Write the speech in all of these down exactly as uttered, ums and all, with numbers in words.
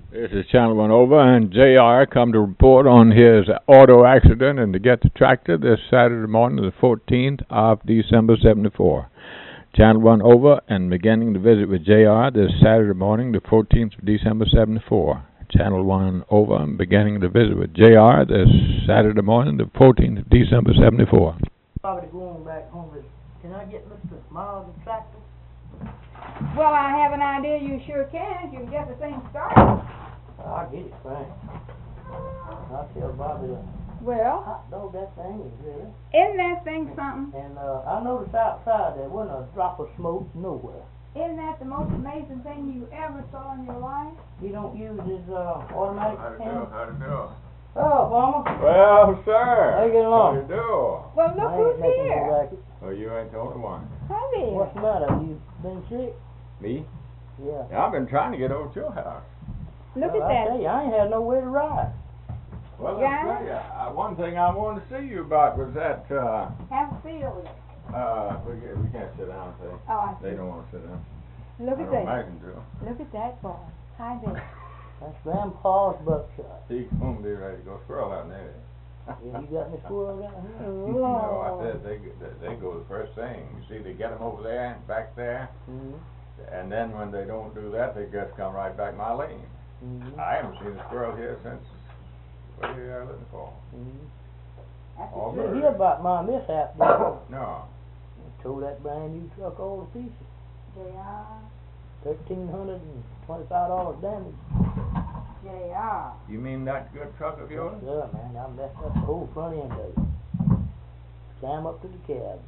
This is Channel One Over, and J R come to report on his auto accident and to get the tractor this Saturday morning, the fourteenth of December, seventy-four. Channel One Over, and beginning to visit with J R this Saturday morning, the fourteenth of December, seventy-four. Channel One Over, and beginning to visit with J R this Saturday morning, the fourteenth of December, seventy-four. Probably going back home. Can I get Mister Miles a tractor? Well, I have an idea you sure can if you can get the thing started. I'll get it, Frank. I'll tell Bobby to Well, hot dog that thing is really. isn't that thing something? And uh, I noticed outside there wasn't a drop of smoke nowhere. Isn't that the most amazing thing you ever saw in your life? He don't use his uh, automatic How to do? hand. How to do? Oh, Farmer. Well, sir. How you getting along? How to do? Well, look I who's ain't making no here. racket. Well, you ain't the only one. Hi there. What's the matter? You been sick? Me? Yeah. I've been trying to get over to your house. Look well, at I that. tell you, I ain't had nowhere to ride. Well, Yeah? let's tell you, uh, one thing I wanted to see you about was that, uh, Have a seat over there. uh, we, ca- we can't sit down, see? Oh, I They see. don't want to sit down. Look I at don't that. imagine to. Look at that boy. Hi there. That's Grandpa's buckshot. He's going to be ready to go squirrel out there. Yeah, you got any squirrels out here? No, I said they, they, they go the first thing. You see, they get them over there and back there, Mm-hmm. and then when they don't do that, they just come right back my lane. Mm-hmm. I haven't seen a squirrel here since, what are you looking for? Mm-hmm. That's All You birds. hear about my mishap, didn't you? No. Tore that brand new truck all to pieces. J R. Thirteen hundred and twenty-five dollars damage. J R. You mean that good truck of yours? Yeah, man, I messed up the whole front end of it. Climb up to the cab.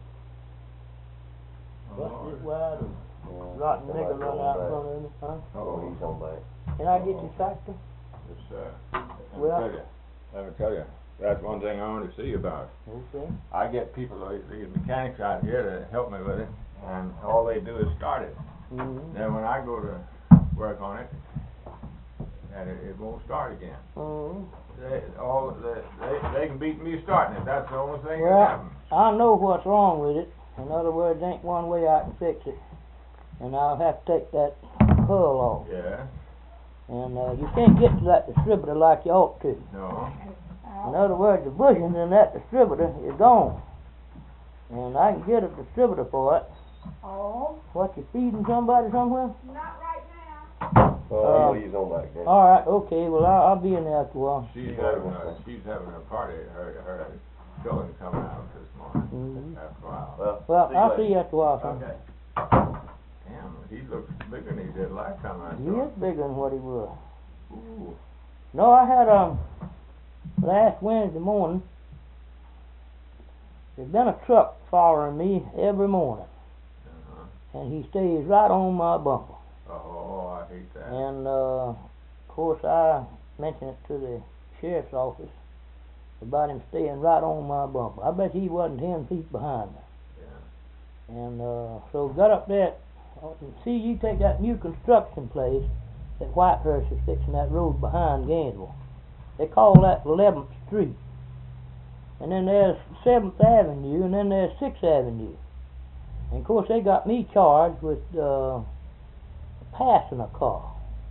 Oh, Busted it Lord. wide and rotten nigger run out in front of me, huh? Oh, he's on back. Can I get your tractor? Yes, sir. Let me Well- tell you, let me tell you, that's one thing I want to see about. Okay. I get people, like these mechanics out here to help me with it, and all they do is start it. Mm-hmm. Then when I go to work on it, and it, it won't start again. Mm-hmm. They, all, they, they, they can beat me starting it, that's the only thing that Well, happens. I know what's wrong with it. In other words, ain't one way I can fix it. And I'll have to take that hull off. Yeah, And uh, you can't get to that distributor like you ought to. no, In other words, the bushings in that distributor is gone. And I can get a distributor for it. Oh, What, you feeding somebody somewhere? not right now. Uh, he's on back then. All right, okay, well, I'll, I'll be in there after a while. she's Yeah. having a, she's having a party, her, her children coming out this morning, Mhm. after a while. Well, Well, see you I'll later. see you after a while, son. Okay. Damn, he looks bigger than he did last time I He saw is him. bigger than what he was. Ooh. No, I had, um, last Wednesday morning, there's been a truck following me every morning, Uh-huh. and he stays right on my bumper. Oh, I hate that. And, uh, of course, I mentioned it to the sheriff's office about him staying right on my bumper. I bet he wasn't ten feet behind me. Yeah. And, uh, so got up there, uh, see, you take that new construction place that Whitehurst is fixing that road behind Gainesville. They call that eleventh Street. And then there's seventh Avenue, and then there's sixth Avenue. And of course, they got me charged with, uh, passing a car.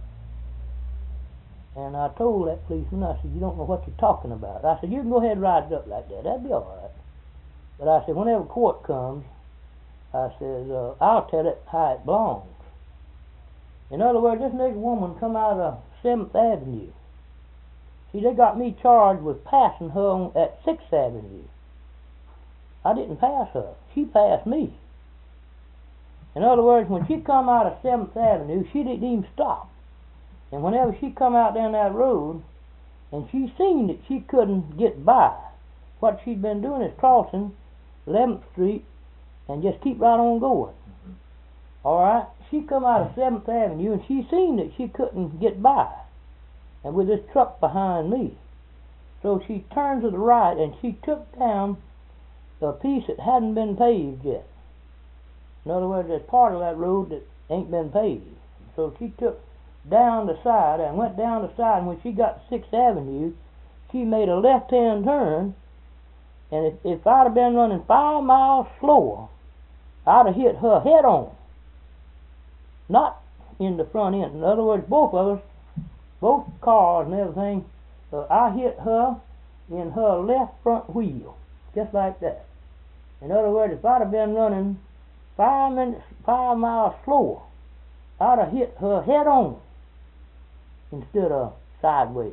And I told that policeman, I said, you don't know what you're talking about. I said, you can go ahead and ride it up like that, that'd be all right. But I said, whenever court comes, I said, uh, I'll tell it how it belongs. In other words, this nigger woman come out of seventh Avenue. See, they got me charged with passing her on, at sixth Avenue. I didn't pass her. She passed me. In other words, when she come out of seventh Avenue, she didn't even stop. And whenever she come out down that road, and she seen that she couldn't get by, what she'd been doing is crossing eleventh Street and just keep right on going. All right? She come out of seventh Avenue, and she seen that she couldn't get by, and with this truck behind me. So she turned to the right, and she took down a piece that hadn't been paved yet. In other words, there's part of that road that ain't been paved. So she took down the side and went down the side, and when she got to sixth Avenue, she made a left-hand turn, and if, if I'd have been running five miles slower, I'd have hit her head on, not in the front end. In other words, both of us both cars and everything. Uh, I hit her in her left front wheel, just like that. In other words, if I'd have been running five minutes, five miles slower, I'd have hit her head on instead of sideways.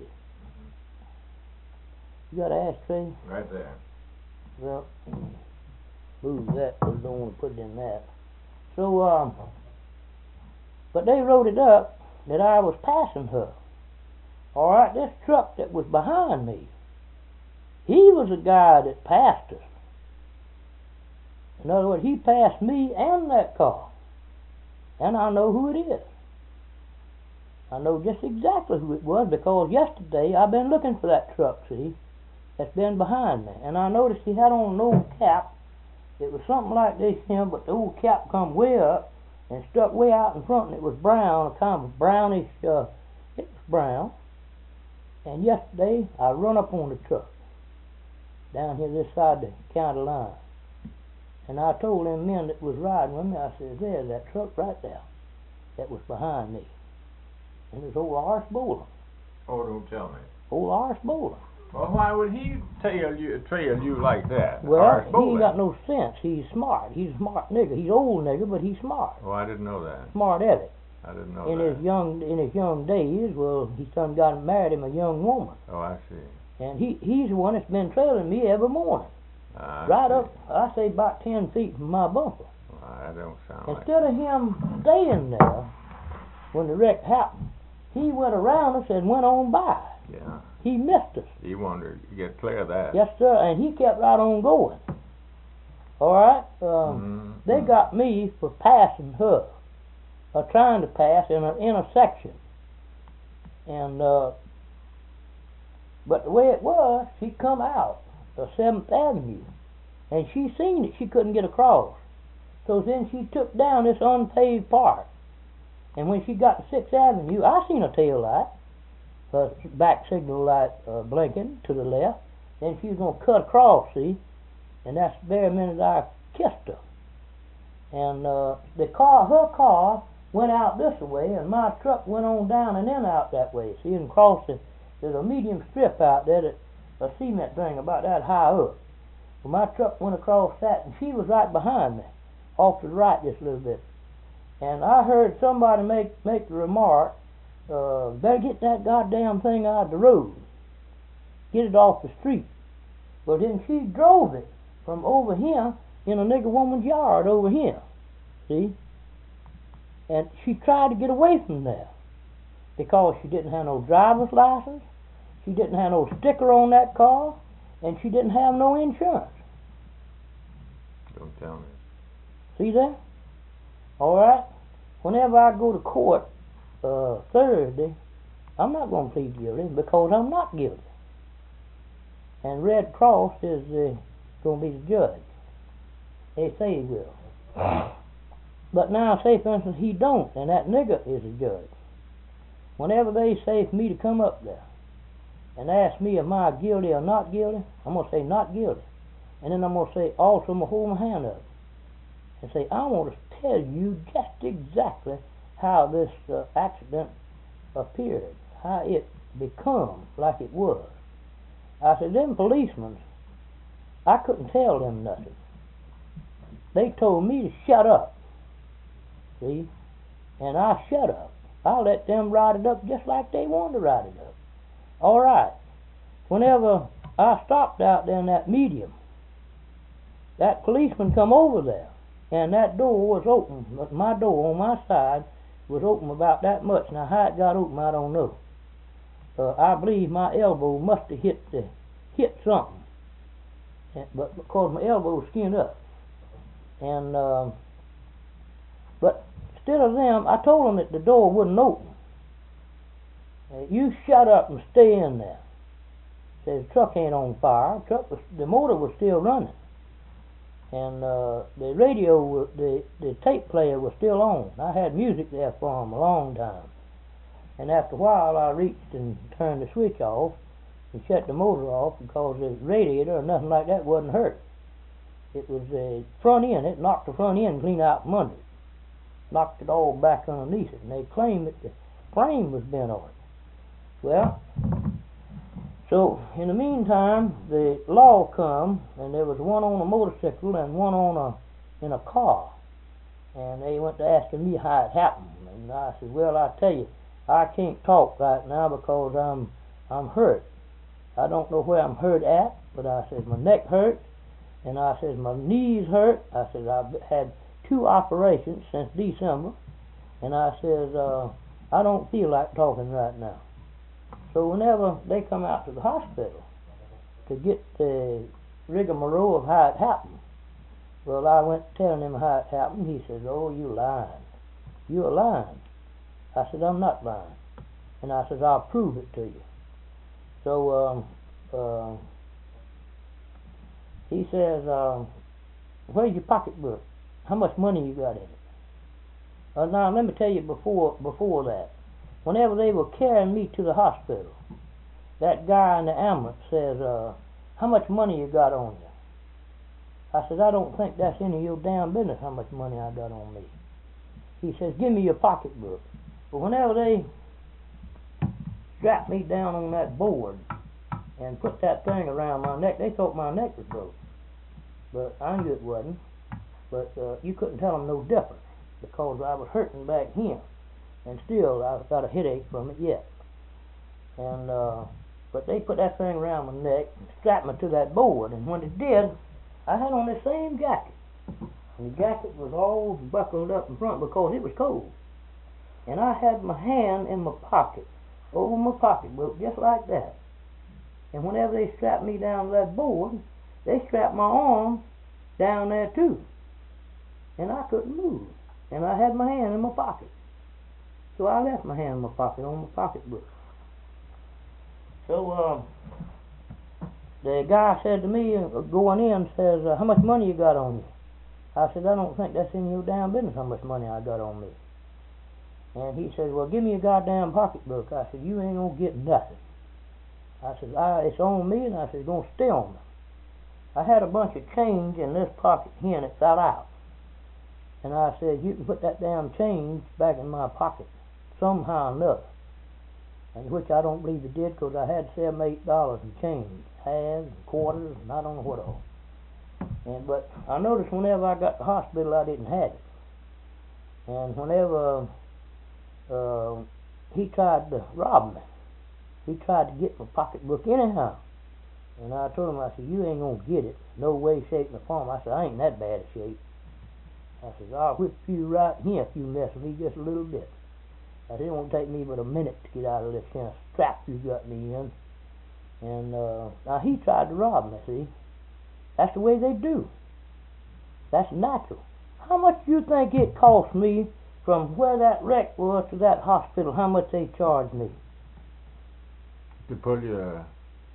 You got an ashtray? Right there. Well, move that, because I don't want to put it in that. So, um, but they wrote it up that I was passing her. All right, this truck that was behind me, he was the guy that passed us. In other words, he passed me and that car. And I know who it is. I know just exactly who it was, because yesterday I've been looking for that truck, see, that's been behind me. And I noticed he had on an old cap. It was something like this here, but the old cap come way up and stuck way out in front, and it was brown, a kind of brownish, uh, it was brown. And yesterday I run up on the truck down here this side of the county line. And I told them men that was riding with me, I said, there's that truck right there that was behind me. And it was old Horace Boland. Oh, don't tell me. Old Horace Boland. Well, why would he trail you, trail you like that? Well, Horace he Boland? ain't got no sense. He's smart. He's a smart nigger. He's old nigger, but he's smart. Oh, I didn't know that. Smart at it. I didn't know In that. his young in his young days, well, he son got him married him a young woman. Oh, I see. And he he's the one that's been trailing me every morning. I right see. up, I say about ten feet from my bumper. Well, that don't sound like Instead of him staying there when the wreck happened, he went around us and went on by. Yeah. He missed us. He wanted to get clear of that. Yes, sir, and he kept right on going. All right? Um, mm-hmm. They got me for passing her, or trying to pass in an intersection. And, uh, but the way it was, she come out of seventh Avenue, and she seen it. She couldn't get across. So then she took down this unpaved part. And when she got to sixth Avenue, I seen a tail light, her back signal light uh, blinking to the left. Then she was going to cut across, see? And that's the very minute I kissed her. And uh, the car, her car, went out this way, and my truck went on down and then out that way, see? And crossed it. There's a medium strip out there, that a cement thing about that high up. Well, my truck went across that, and she was right behind me, off to the right just a little bit. And I heard somebody make make the remark, uh, better get that goddamn thing out of the road. Get it off the street. Well, then she drove it from over here in a nigger woman's yard over here. See? And she tried to get away from there because she didn't have no driver's license, she didn't have no sticker on that car, and she didn't have no insurance. Don't tell me. See that? All right? Whenever I go to court uh, Thursday, I'm not going to plead guilty because I'm not guilty. And Red Cross is uh, going to be the judge. They say he will. But now, say for instance, he don't, and that nigger is the judge. Whenever they say for me to come up there and ask me am I guilty or not guilty, I'm going to say not guilty. And then I'm going to say, also, I'm going to hold my hand up and say, I want to tell you just exactly how this uh, accident appeared, how it become like it was. I said, them policemen, I couldn't tell them nothing. They told me to shut up, see, and I shut up. I let them write it up just like they wanted to write it up. All right. Whenever I stopped out there in that medium, that policeman come over there, and that door was open. My door on my side was open about that much. Now, how it got open, I don't know. Uh, I believe my elbow must have hit the, hit something, and, but because my elbow was skinned up. And uh, but instead of them, I told them that the door wouldn't open. Uh, you shut up and stay in there. Said the truck ain't on fire. The truck was, the motor was still running. And uh, the radio, the, the tape player was still on. I had music there for them a long time. And after a while, I reached and turned the switch off and shut the motor off because the radiator or nothing like that wasn't hurt. It was the front end. It knocked the front end clean out from under it. Knocked it all back underneath it. And they claimed that the frame was bent on it. Well, so in the meantime, the law come, and there was one on a motorcycle and one on a in a car, and they went to asking me how it happened, and I said, well, I tell you, I can't talk right now because I'm I'm hurt. I don't know where I'm hurt at, but I said my neck hurts, and I said my knees hurt. I said I've had two operations since December, and I said uh, I don't feel like talking right now. So whenever they come out to the hospital to get the rigmarole of how it happened, well, I went telling him how it happened. He says, oh, you lying. You're lying. I said, I'm not lying. And I said, I'll prove it to you. So um, uh, he says, um, where's your pocketbook? How much money you got in it? Uh, now, let me tell you before before that. Whenever they were carrying me to the hospital, that guy in the ambulance says, uh, how much money you got on you? I said, I don't think that's any of your damn business how much money I got on me. He says, give me your pocketbook. But whenever they strapped me down on that board and put that thing around my neck, they thought my neck was broke. But I knew it wasn't. But uh, you couldn't tell them no difference because I was hurting back here. And still, I've got a headache from it yet. And uh, but they put that thing around my neck and strapped me to that board. And when it did, I had on the same jacket. And the jacket was all buckled up in front because it was cold. And I had my hand in my pocket, over my pocketbook, just like that. And whenever they strapped me down to that board, they strapped my arm down there too. And I couldn't move. And I had my hand in my pocket. So I left my hand in my pocket on my pocketbook. So uh, the guy said to me, uh, going in, says, uh, how much money you got on you? I said, I don't think that's in your damn business how much money I got on me. And he said, well, give me a goddamn pocketbook. I said, you ain't going to get nothing. I said, I, it's on me, and I said, it's going to stay on me. I had a bunch of change in this pocket here, and it fell out. And I said, you can put that damn change back in my pocket somehow or another. And which I don't believe it did, because I had seven, eight dollars in change, halves, and quarters, and I don't know what all. And but I noticed whenever I got to the hospital, I didn't have it. And whenever uh, he tried to rob me, he tried to get my pocketbook anyhow. And I told him, I said, you ain't gonna get it, no way, shape, or form. I said, I ain't in that bad a shape. I said, I'll whip you right here if you mess with me just a little bit. I said, it won't take me but a minute to get out of this kind of strap you got me in. And uh, now he tried to rob me, see. That's the way they do. That's natural. How much do you think it cost me from where that wreck was to that hospital? How much they charged me? To pull your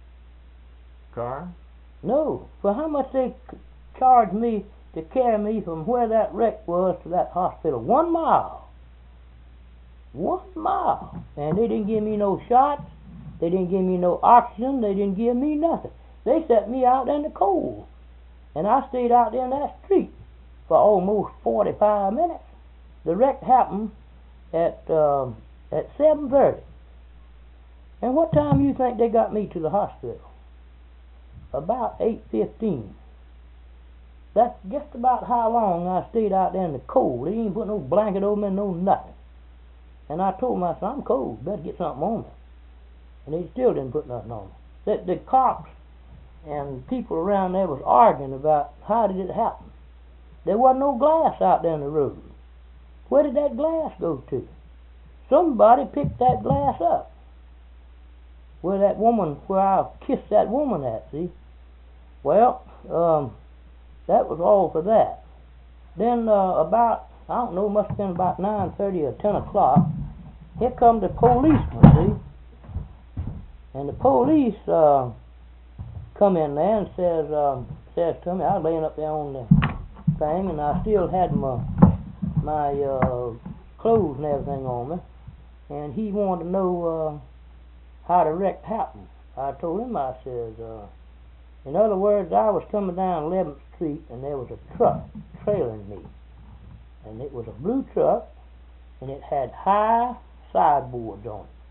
car? No. For how much they c- charged me to carry me from where that wreck was to that hospital? One mile. One mile. And they didn't give me no shots. They didn't give me no oxygen. They didn't give me nothing. They set me out in the cold. And I stayed out there in that street for almost forty-five minutes. The wreck happened at um, at seven thirty. And what time do you think they got me to the hospital? About eight fifteen. That's just about how long I stayed out there in the cold. They didn't put no blanket over me, no nothing. And I told myself, I'm cold, better get something on me. And they still didn't put nothing on me. The, the cops and people around there was arguing about how did it happen. There wasn't no glass out there in the road. Where did that glass go to? Somebody picked that glass up. Where that woman, where I kissed that woman at, see? Well, um, that was all for that. Then uh, about, I don't know, must have been about nine thirty or ten o'clock, here come the policeman, see? And the police uh, come in there and says, um, says to me, I was laying up there on the thing, and I still had my my uh, clothes and everything on me, and he wanted to know uh, how the wreck happened. I told him, I said, uh, in other words, I was coming down eleventh street, and there was a truck trailing me, and it was a blue truck, and it had high sideboards on it.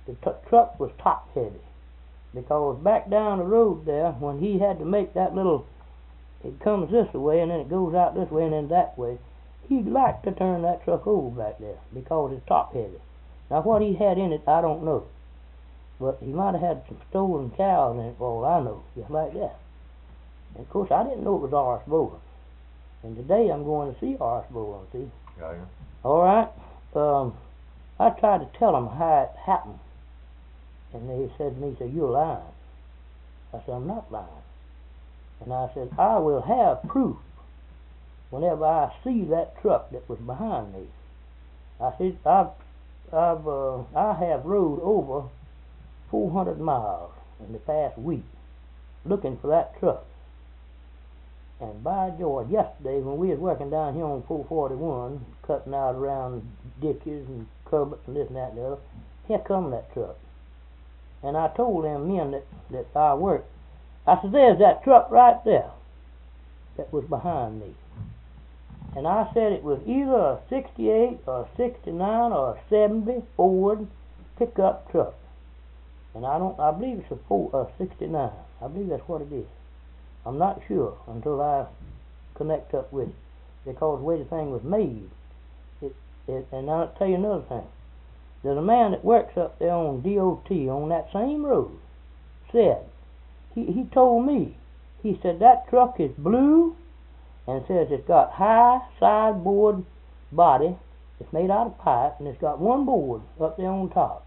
the t- truck was top heavy. Because back down the road there, when he had to make that little, it comes this way and then it goes out this way and then that way, he'd like to turn that truck over back there because it's top heavy. Now what he had in it, I don't know. But he might have had some stolen cows in it for all I know, just like that. And of course I didn't know it was Horace Bowen. And today I'm going to see Horace Bowen, see? Yeah, yeah. All right. Um, I tried to tell them how it happened. And they said to me, said, you're lying. I said, I'm not lying. And I said, I will have proof whenever I see that truck that was behind me. I said, I've, I've, uh, I have rode over four hundred miles in the past week looking for that truck. And by George, yesterday when we was working down here on four forty-one, cutting out around ditches and culverts and this and that and the other, here come that truck. And I told them men that, that I worked, I said, there's that truck right there that was behind me. And I said it was either a sixty-eight or a sixty-nine or a seventy Ford pickup truck. And I don't, I believe it's a Ford, a sixty-nine. I believe that's what it is. I'm not sure until I connect up with it, because the way the thing was made. It, it, and I'll tell you another thing. There's a man that works up there on D O T on that same road said, he, he told me, he said that truck is blue and says it's got high sideboard body, it's made out of pipe, and it's got one board up there on top.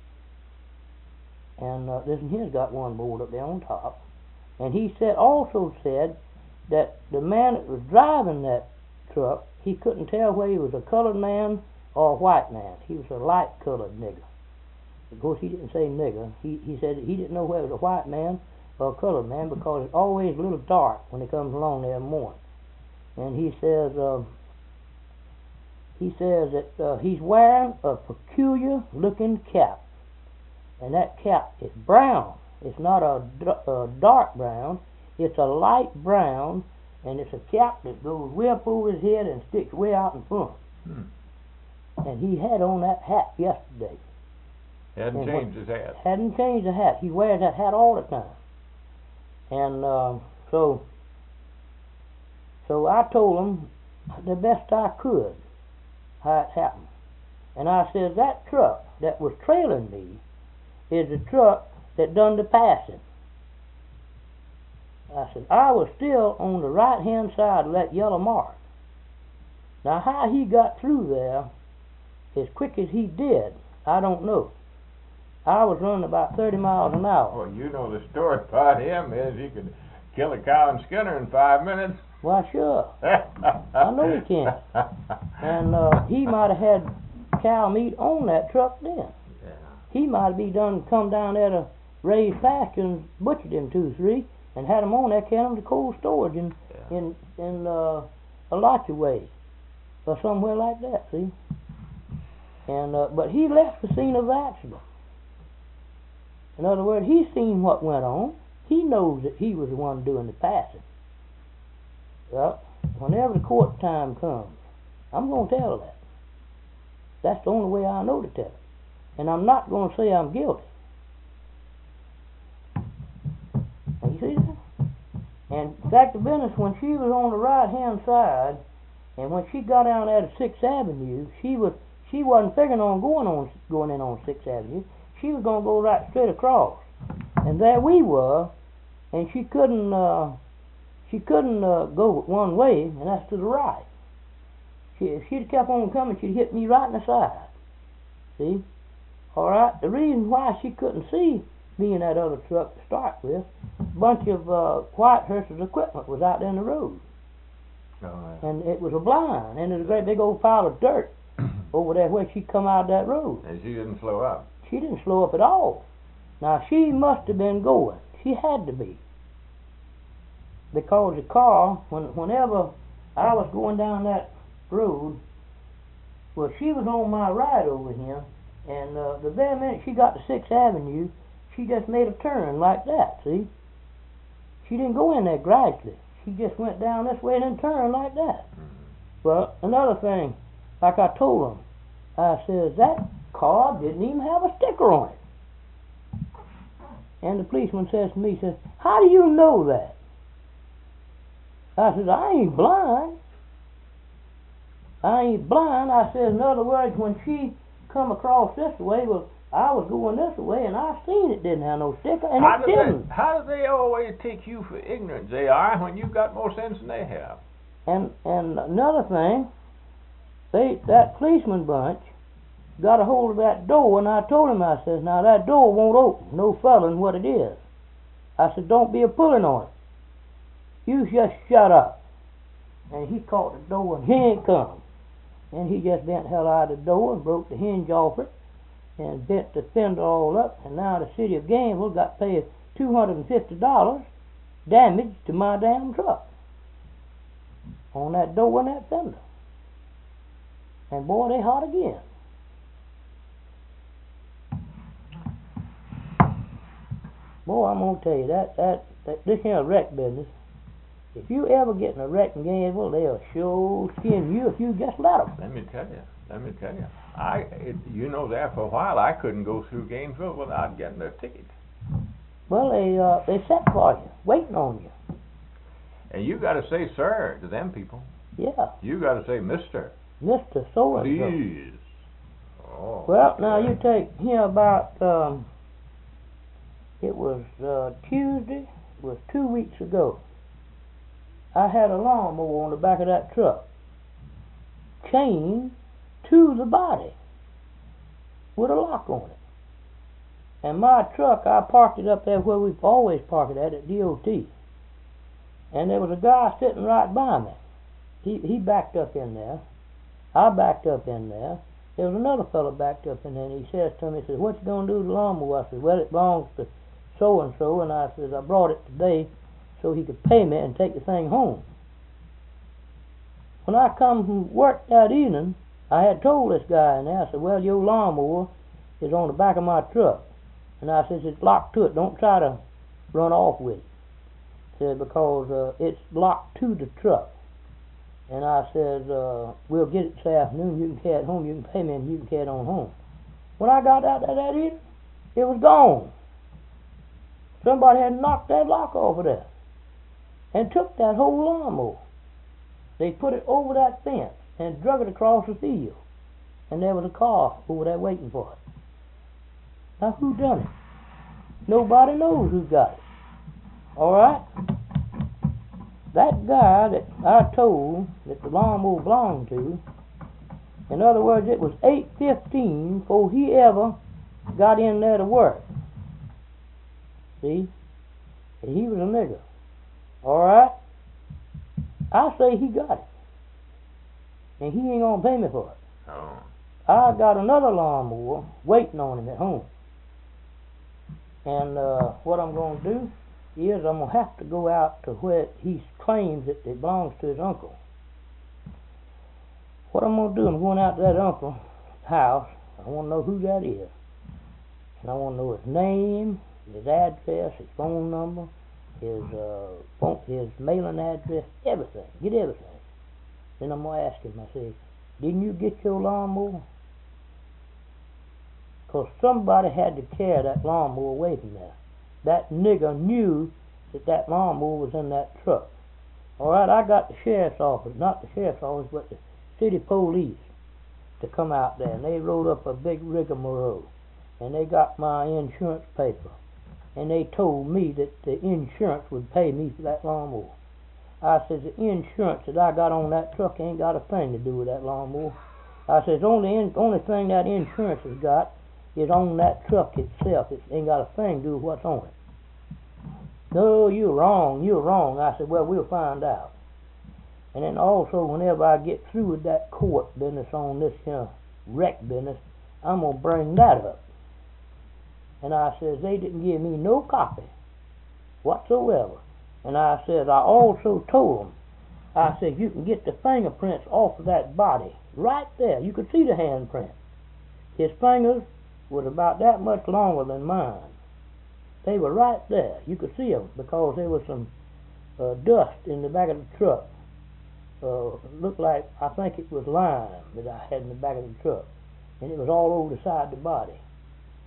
And uh, this and here's got one board up there on top. And he said, also said that the man that was driving that truck, he couldn't tell whether he was a colored man or a white man. He was a light colored nigger. Of course, he didn't say nigger. He he said he didn't know whether it was a white man or a colored man because it's always a little dark when he comes along there in the morning. And he says, uh, he says that uh, he's wearing a peculiar looking cap. And that cap is brown. It's not a, a dark brown. It's a light brown, and it's a cap that goes way up over his head and sticks way out in front. Hmm. And he had on that hat yesterday. Hadn't and changed his hat. Hadn't changed the hat. He wears that hat all the time. And uh, so, so I told him the best I could how it happened. And I said, that truck that was trailing me is the truck that done the passing. I said, I was still on the right-hand side of that yellow mark. Now, how he got through there as quick as he did, I don't know. I was running about thirty miles an hour. Well, you know the story about him is he could kill a cow and skin her in five minutes. Why, sure. I know he can. And uh, he might have had cow meat on that truck then. Yeah. He might have been done come down there to raise pasture and butchered him two, three, and had them on there, carrying them to cold storage in Yeah. in in uh, a lot of ways, or somewhere like that. See, and uh, but he left the scene of the accident. In other words, he's seen what went on. He knows that he was the one doing the passing. Well, whenever the court time comes, I'm going to tell that. That's the only way I know to tell it. And I'm not going to say I'm guilty. You see that? And in fact, the business, when she was on the right-hand side, and when she got down there to Sixth Avenue, she was she wasn't figuring on going on going in on Sixth Avenue. She was going to go right straight across. And there we were, and she couldn't uh, she couldn't uh, go one way, and that's to the right. She, if she'd kept on coming, she'd hit me right in the side. See? All right. The reason why she couldn't see me in that other truck to start with, a bunch of uh, Whitehurst's equipment was out there in the road. Oh, yeah. And it was a blind, and there's a great big old pile of dirt over there where she come out of that road. And she didn't slow up. She didn't slow up at all. Now, she must have been going. She had to be. Because the car, when, whenever I was going down that road, well, she was on my right over here, and uh, the very minute she got to Sixth Avenue, she just made a turn like that, see? She didn't go in there gradually. She just went down this way and then turned like that. Mm-hmm. Well, another thing, like I told them, I says, that car didn't even have a sticker on it. And the policeman says to me, says, how do you know that? I says, I ain't blind. I ain't blind. I says, in other words, when she come across this way, well, I was going this way, and I seen it didn't have no sticker, and How it do didn't. they, how do they always take you for ignorant, J R, when you've got more sense than they have? And and another thing, they that policeman bunch got a hold of that door, and I told him, I says, now that door won't open, no fellin' what it is. I said, don't be a pulling on it. You just shut up. And he caught the door, and he ain't come. And he just bent hell out of the door and broke the hinge off it, and bent the fender all up, and now the city of Gainesville got paid two hundred fifty dollars damage to my damn truck on that door and that fender. And boy, they hot again. Boy, I'm gonna tell you that that, that this here wreck business. If you ever get in a wreck in Gainesville, they'll sure skin you if you just let them. Let me tell you. Let me tell you. I, it, you know, there for a while I couldn't go through Gainesville without getting a ticket. Well, they uh, they set for you, waiting on you. And you got to say sir to them people. Yeah. You got to say Mister Mister So and so. Please. Oh. Well, now you take here about um, it was uh, Tuesday. It was two weeks ago. I had a lawnmower on the back of that truck, chained to the body with a lock on it. And my truck, I parked it up there where we've always parked it at, at D O T. And there was a guy sitting right by me. He he backed up in there. I backed up in there. There was another fellow backed up in there, and he says to me, he says, what you going to do with the lawnmower? I said, well, it belongs to so-and-so, and I said, I brought it today so he could pay me and take the thing home. When I come from work that evening, I had told this guy in there, I said, well, your lawnmower is on the back of my truck. And I said, it's locked to it. Don't try to run off with it. I said, because uh, it's locked to the truck. And I said, uh, we'll get it this afternoon. You can carry it home. You can pay me and you can carry it on home. When I got out there that evening, it was gone. Somebody had knocked that lock off of there and took that whole lawnmower. They put it over that fence and drug it across the field. And there was a car over there waiting for it. Now, who done it? Nobody knows who got it. All right? That guy that I told that the lawnmower belonged to, in other words, it was eight fifteen before he ever got in there to work. See? And he was a nigger. All right? I say he got it. And he ain't going to pay me for it. Oh. I got another lawnmower waiting on him at home. And uh, what I'm going to do is I'm going to have to go out to where he claims that it belongs to his uncle. What I'm going to do, I'm going out to that uncle's house. I want to know who that is. And I want to know his name, his address, his phone number, his uh, phone, his mailing address, everything. Get everything. Then I'm going to ask him, I say, didn't you get your lawnmower? Because somebody had to carry that lawnmower away from there. That nigger knew that that lawnmower was in that truck. All right, I got the sheriff's office, not the sheriff's office, but the city police to come out there. And they wrote up a big rigmarole. And they got my insurance paper. And they told me that the insurance would pay me for that lawnmower. I said, the insurance that I got on that truck ain't got a thing to do with that lawnmower. I said, the only, in, only thing that insurance has got is on that truck itself. It ain't got a thing to do with what's on it. No, you're wrong, you're wrong. I said, well, we'll find out. And then also, whenever I get through with that court business on this here wreck business, I'm going to bring that up. And I says, they didn't give me no copy whatsoever. And I says, I also told them, I said, you can get the fingerprints off of that body right there. You could see the handprint. His fingers was about that much longer than mine. They were right there. You could see them because there was some uh, dust in the back of the truck. Uh, looked like, I think it was lime that I had in the back of the truck. And it was all over the side of the body.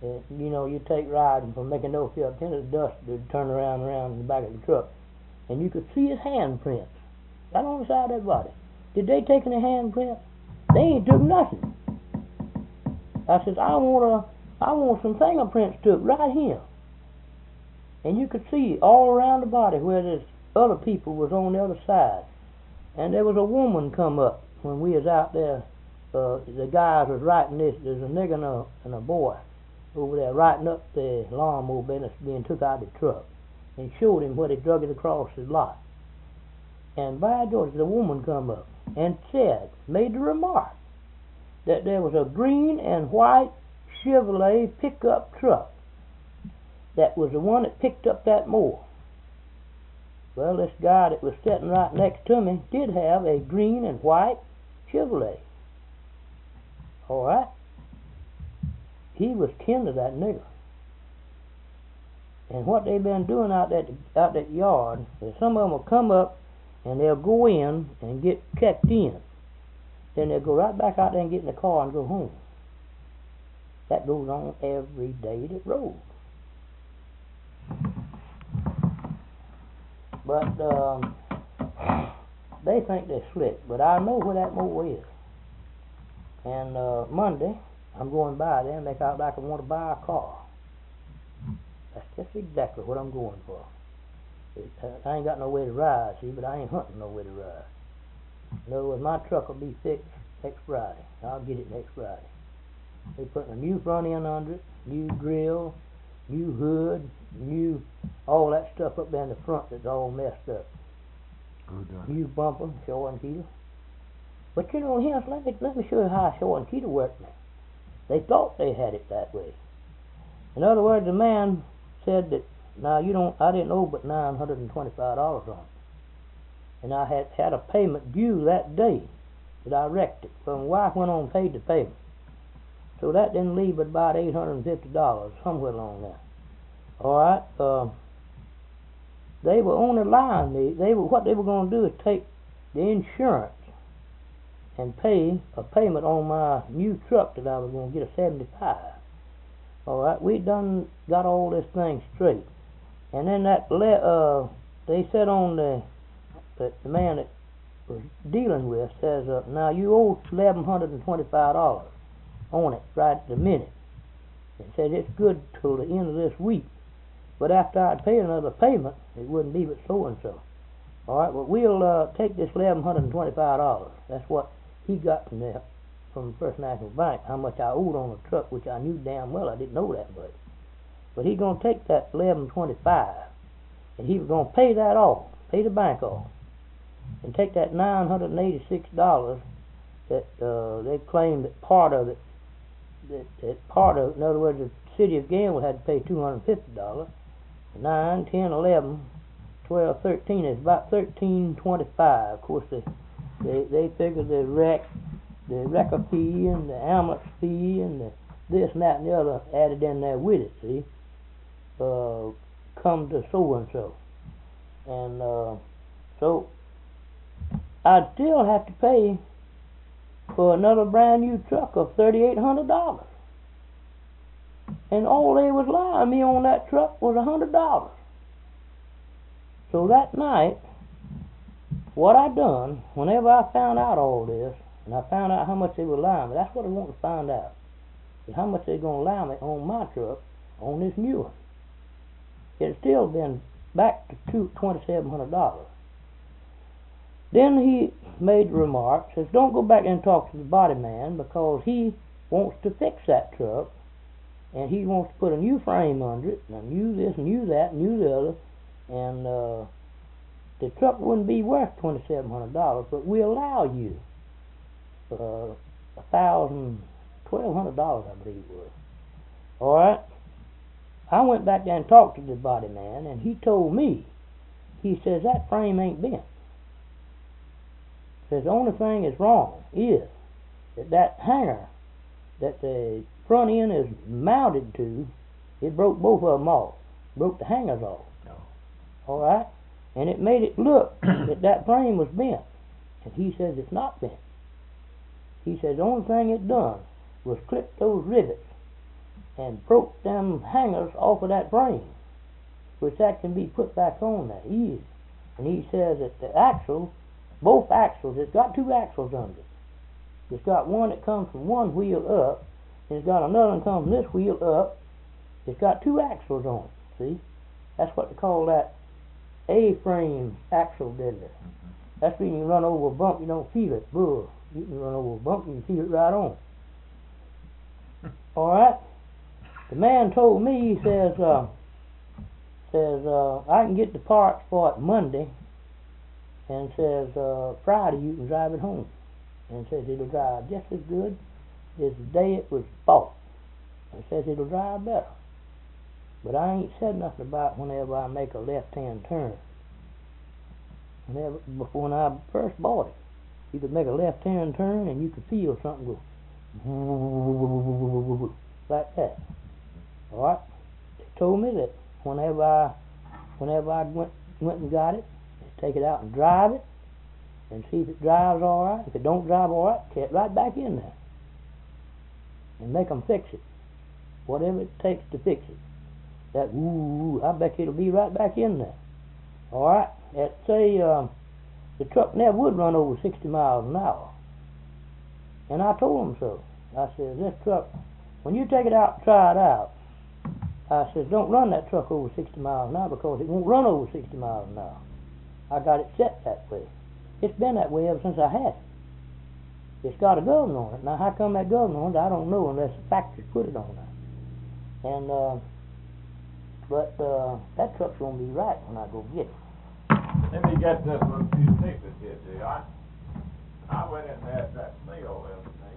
Uh, you know, you take riding from McIndoe Field, then the dust would turn around and around in the back of the truck. And you could see his handprints right on the side of that body. Did they take any handprints? They ain't took nothing. I says, I want a, I want some fingerprints took right here. And you could see all around the body where this other people was on the other side. And there was a woman come up when we was out there. Uh, the guys was writing this. There's a nigger and a, and a boy over there writing up the lawnmower business being took out of the truck, and showed him where they drug it across his lot. And by George, the woman come up and said, made the remark, that there was a green and white Chevrolet pickup truck that was the one that picked up that mower. Well, this guy that was sitting right next to me did have a green and white Chevrolet. All right? He was kin to that nigger. And what they've been doing out that out that yard is some of them will come up and they'll go in and get checked in. Then they'll go right back out there and get in the car and go home. That goes on every day that road. But um, they think they're slick, but I know where that mower is. And uh, Monday, I'm going by there and they out like I want to buy a car. That's just exactly what I'm going for. It, uh, I ain't got no way to ride, see, but I ain't hunting no way to ride. In other words, my truck will be fixed next Friday. I'll get it next Friday. They putting a new front end under it, new grill, new hood, new all that stuff up there in the front that's all messed up. Good done. New bumper, Shaw and Keeler. But you know, here, let me let me show you how Shaw and Keeler worked me. They thought they had it that way. In other words, the man said that, now you don't, I didn't owe but nine hundred and twenty-five dollars on it, and I had had a payment due that day that I wrecked it. So my wife went on and paid the payment. So that didn't leave but about eight hundred and fifty dollars somewhere along there. All right. Uh, they were only lying me. They were what they were going to do is take the insurance and pay a payment on my new truck that I was going to get a seventy-five. All right. We done got all this thing straight, and then that le- uh, they said on the that the man that was dealing with says, uh, now you owe eleven hundred and twenty-five dollars on it right at the minute. It said it's good till the end of this week. But after I'd pay another payment, it wouldn't be but so and so. All right, well, we'll uh, take this eleven hundred and twenty-five dollars. That's what he got from the from First National Bank, how much I owed on the truck, which I knew damn well I didn't know that much. But he's going to take that eleven twenty-five, and he was going to pay that off, pay the bank off, and take that nine hundred and eighty-six dollars that uh, they claimed that part of it, that, that part of it, in other words, the city of Glenwood had to pay two hundred and fifty dollars. nine, ten, eleven, twelve, thirteen is about thirteen twenty-five. Of course, they they, they figure the wreck, the wrecker fee and the ambulance fee and the this and that and the other added in there with it. See, uh, come to so and so, and uh, so I'd still have to pay for another brand new truck of thirty-eight hundred dollars. And all they was lying me on that truck was a hundred dollars. So that night, what I done, whenever I found out all this, and I found out how much they were lying me, that's what I want to find out. Is how much they're going to lie me on my truck, on this new one. It's still been back to two twenty-seven hundred dollars. Then he made the remark, says, don't go back and talk to the body man because he wants to fix that truck. And he wants to put a new frame under it, and a new this, new that, new the other, and uh, the truck wouldn't be worth twenty-seven hundred dollars, but we allow you uh, a thousand, twelve hundred dollars, I believe it was. All right. I went back there and talked to the body man, and he told me, he says that frame ain't bent. Says the only thing that's wrong is that that hanger that the front end is mounted to, it broke both of them off, broke the hangers off. No. All right, and it made it look that that frame was bent, and he says it's not bent. He says the only thing it done was clip those rivets and broke them hangers off of that frame, which that can be put back on there easy. And he says that the axle, both axles, it's got two axles under it. It's got one that comes from one wheel up, and it's got another one comes from this wheel up. It's got two axles on it, see? That's what they call that A-frame axle bender. That's when you run over a bump, you don't feel it. Bull. You can run over a bump, you can feel it right on. All right? The man told me, he says, uh, says, uh, I can get the parts for it Monday, and says, uh, Friday you can drive it home. And says it'll drive just as good as the day it was bought. And says it'll drive better. But I ain't said nothing about whenever I make a left-hand turn. Whenever, before when I first bought it, you could make a left-hand turn and you could feel something go like that. All right? They told me that whenever I, whenever I went went and got it, take it out and drive it, and see if it drives all right. If it don't drive all right, take it right back in there and make them fix it, whatever it takes to fix it. That ooh, I bet you it'll be right back in there. All right. Let's say um, the truck never would run over sixty miles an hour, and I told him so. I said, this truck, when you take it out and try it out, I said, don't run that truck over sixty miles an hour because it won't run over sixty miles an hour. I got it set that way. It's been that way ever since I had it. It's got a governor on it. Now, how come that governor on it? I don't know unless the factory put it on there. And, uh, but uh, that truck's going to be right when I go get it. Let me get this little piece of paper here, J R. I went in there at that sale the other day.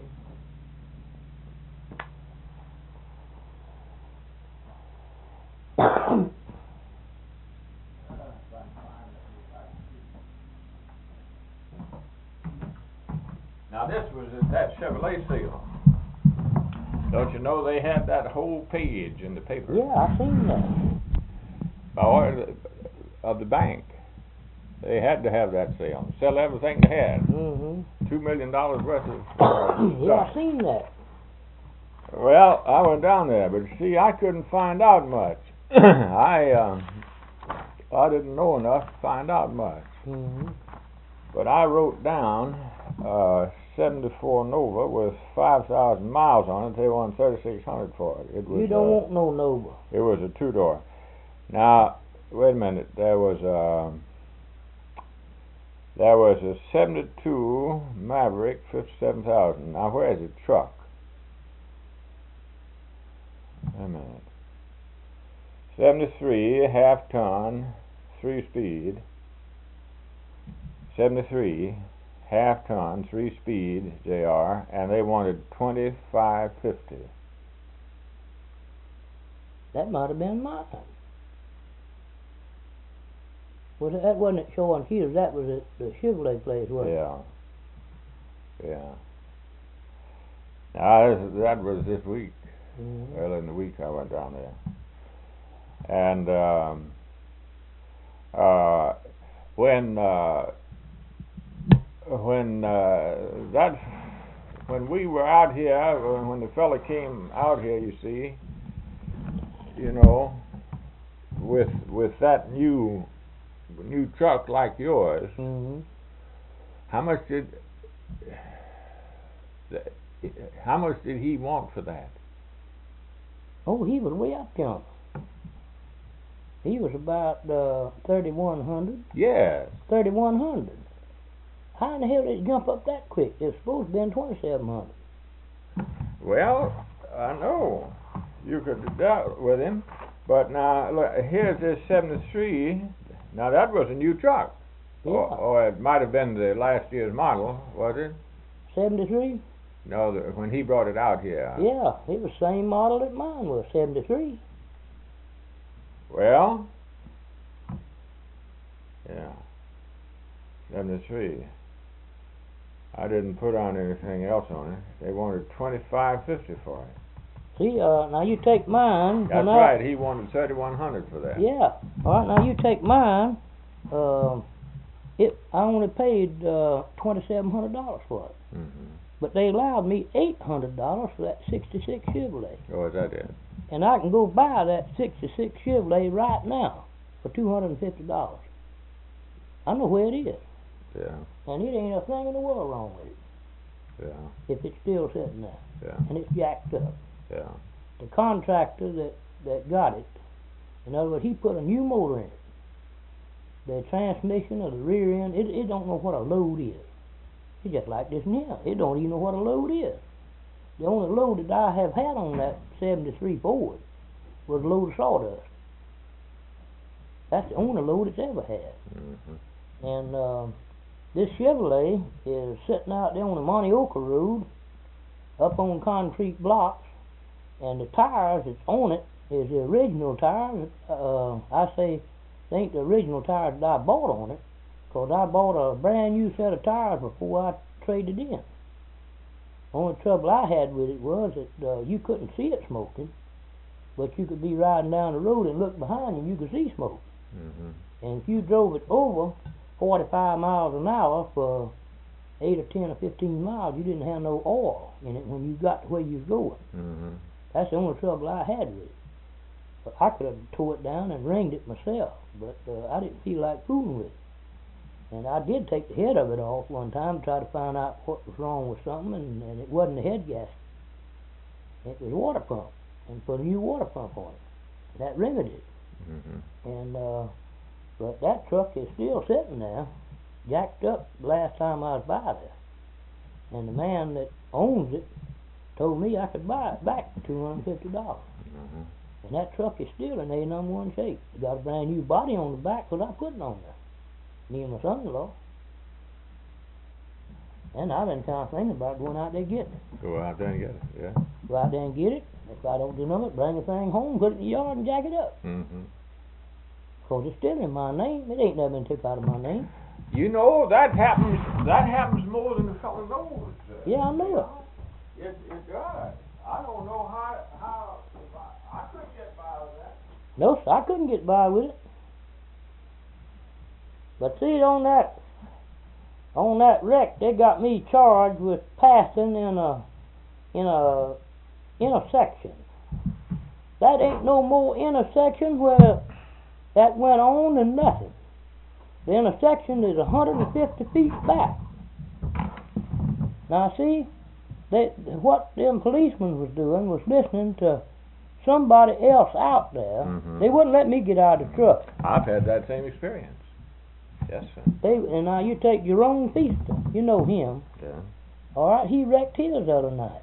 Now this was at that Chevrolet sale. Don't you know they had that whole page in the paper? Yeah, I seen that. By order of the bank. They had to have that sale. Sell everything they had. Mm-hmm. Two million dollars worth of uh, Yeah, stuff. I seen that. Well, I went down there, but see, I couldn't find out much. I uh, I didn't know enough to find out much. Mm-hmm. But I wrote down uh, seventy-four Nova with five thousand miles on it. They wanted thirty-six hundred for it. It was. You don't uh, want no Nova. It was a two door. Now, wait a minute. There was a there was a seventy-two Maverick, fifty-seven thousand. Now, where's the truck? Wait a minute. seventy-three half ton, three speed. seventy-three half ton, three speed, J R, and they wanted twenty-five fifty. That might have been mine. Well, that wasn't at Shaw and Hughes. That was at the Chevrolet place, wasn't Yeah. Yeah. Now, this, that was this week. Mm-hmm. Well, in the week I went down there. And um, uh, when uh, when uh, that when we were out here, when the fella came out here, you see, you know, with with that new new truck like yours, Mm-hmm. how much did how much did he want for that? Oh, he was way up yonder. He was about uh, thirty-one hundred. Yes. thirty-one hundred. How in the hell did it jump up that quick? It was supposed to be twenty-seven hundred. Well, I know you could have dealt with him, but now look, here's this seventy-three. Now that was a new truck, Yeah. or, or it might have been the last year's model, was it? seventy-three? No, the, when he brought it out here. Yeah, it was the same model that mine was, seventy-three. Well, yeah, seventy-three. I didn't put on anything else on it. They wanted twenty-five fifty for it. See, uh, now you take mine. That's when I- right. He wanted thirty-one hundred for that. Yeah. All right, now you take mine. Um, it I only paid uh, twenty-seven hundred dollars for it. Mm-hmm. but they allowed me eight hundred dollars for that sixty-six Chevrolet. Oh, is that it? And I can go buy that sixty-six Chevrolet right now for two hundred and fifty dollars. I know where it is. Yeah, And it ain't a thing in the world wrong with it yeah, if it's still sitting there. yeah, And it's jacked up. yeah. The contractor that, that got it, in other words, he put a new motor in it. The transmission or the rear end, it, it don't know what a load is. It's just like this now. It don't even know what a load is. The only load that I have had on that seventy-three Ford was a load of sawdust. That's the only load it's ever had. Mm-hmm. And uh, this Chevrolet is sitting out there on the Monteoka Road, up on concrete blocks, and the tires that's on it is the original tires. Uh, I say they ain't the original tires that I bought on it, because I bought a brand new set of tires before I traded in. Only trouble I had with it was that uh, you couldn't see it smoking, but you could be riding down the road and look behind you and you could see smoke. Mm-hmm. And if you drove it over forty-five miles an hour for eight or ten or fifteen miles, you didn't have no oil in it when you got to where you was going. Mm-hmm. That's the only trouble I had with it. But I could have tore it down and ringed it myself, but uh, I didn't feel like fooling with it. And I did take the head of it off one time to try to find out what was wrong with something, and, and it wasn't the head gasket. It was a water pump, and put a new water pump on it. And that remedied it. Mm-hmm. And uh, but that truck is still sitting there, jacked up the last time I was by there. And the man that owns it told me I could buy it back for two hundred and fifty dollars. Mm-hmm. And that truck is still in A number one shape. It got a brand new body on the back because I put it on there. Me and my son-in-law. And I've been kind of thinking about going out there and getting it. Go out there and get it, yeah. Go out there and get it. If I don't do nothing, bring the thing home, put it in the yard and jack it up. Mm-hmm. Because it's still in my name. It ain't never been took out of my name. You know, that happens, that happens more than a fellow knows. Uh, Yeah, I know it. It, it does. I don't know how, how, if I, I couldn't get by with that. No, sir, I couldn't get by with it. But see, on that, on that wreck, they got me charged with passing in a, in a intersection. That ain't no more intersection where that went on than nothing. The intersection is one hundred fifty feet back. Now see, they, what them policemen was doing was listening to somebody else out there. Mm-hmm. They wouldn't let me get out of the truck. I've had that same experience. Yes, sir. They, and now you take Jerome Feaster, you know him. Yeah. All right, he wrecked his the other night.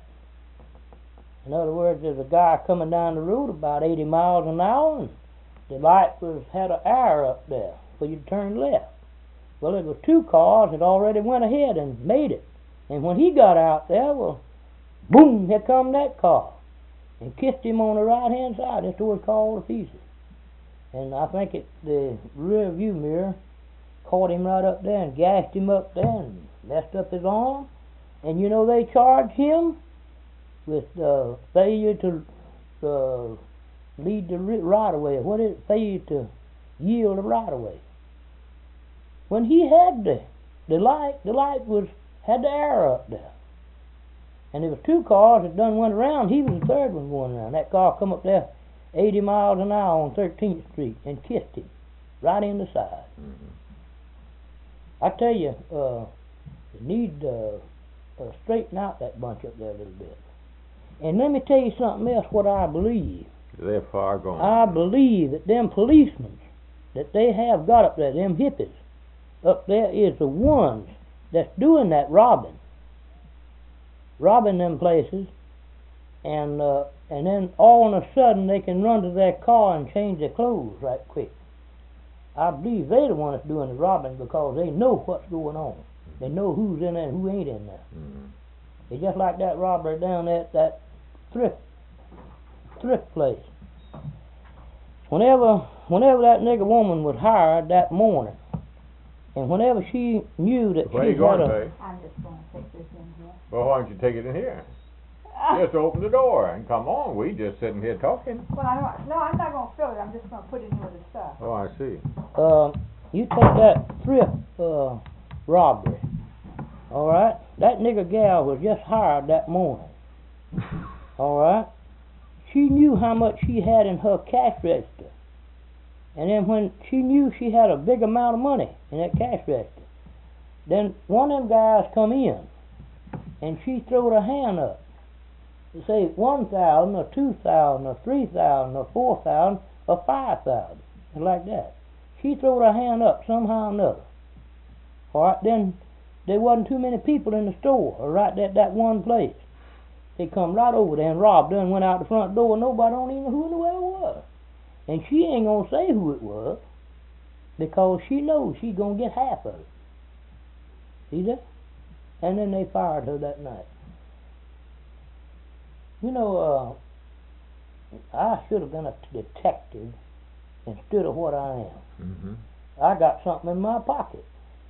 In other words, there's a guy coming down the road about eighty miles an hour, and the light was had an arrow up there for you to turn left. Well, it was two cars that already went ahead and made it. And when he got out there, well, boom, here come that car. And kissed him on the right-hand side. That's where it called to pieces. And I think it, the rear view mirror caught him right up there and gashed him up there and messed up his arm. And you know they charged him with uh, failure to uh, lead the right-of-way. What is it? Failure to yield the right-of-way. When he had the, the light, the light was had the arrow up there. And there was two cars that done went around. He was the third one going around. That car come up there eighty miles an hour on thirteenth Street and kissed him right in the side. Mm-hmm. I tell you, uh, you need uh, uh, straighten out that bunch up there a little bit. And let me tell you something else, what I believe. They're far gone. I believe that them policemen that they have got up there, them hippies up there, is the ones that's doing that robbing. Robbing them places, and uh, and then all of a sudden they can run to their car and change their clothes right quick. I believe they're the ones that's doing the robbing because they know what's going on. They know who's in there and who ain't in there. Mm-hmm. It's just like that robbery down at that thrift thrift place. Whenever whenever that nigger woman was hired that morning, and whenever she knew that Where she you going, had a Faye? I'm just going to take this in here. Well, why don't you take it in here? Uh, Just open the door and come on. We just sitting here talking. well, I don't, no, I'm not going to fill it. I'm just going to put it in with the stuff. Oh, I see. uh, you take that thrift uh, robbery, All right? That nigger gal was just hired that morning. All right? She knew how much she had in her cash register. And then when she knew she had a big amount of money in that cash register, then one of them guys come in, and she throwed her hand up to say one thousand or two thousand or three thousand or four thousand or five thousand, like that. She throwed her hand up somehow or another. All right, then there wasn't too many people in the store, or right at that one place. They come right over there and robbed her and went out the front door. Nobody don't even know who in the world it was. And she ain't gonna say who it was, because she knows she's gonna get half of it. See that? And then they fired her that night. You know, uh, I should have been a detective instead of what I am. Mm-hmm. I got something in my pocket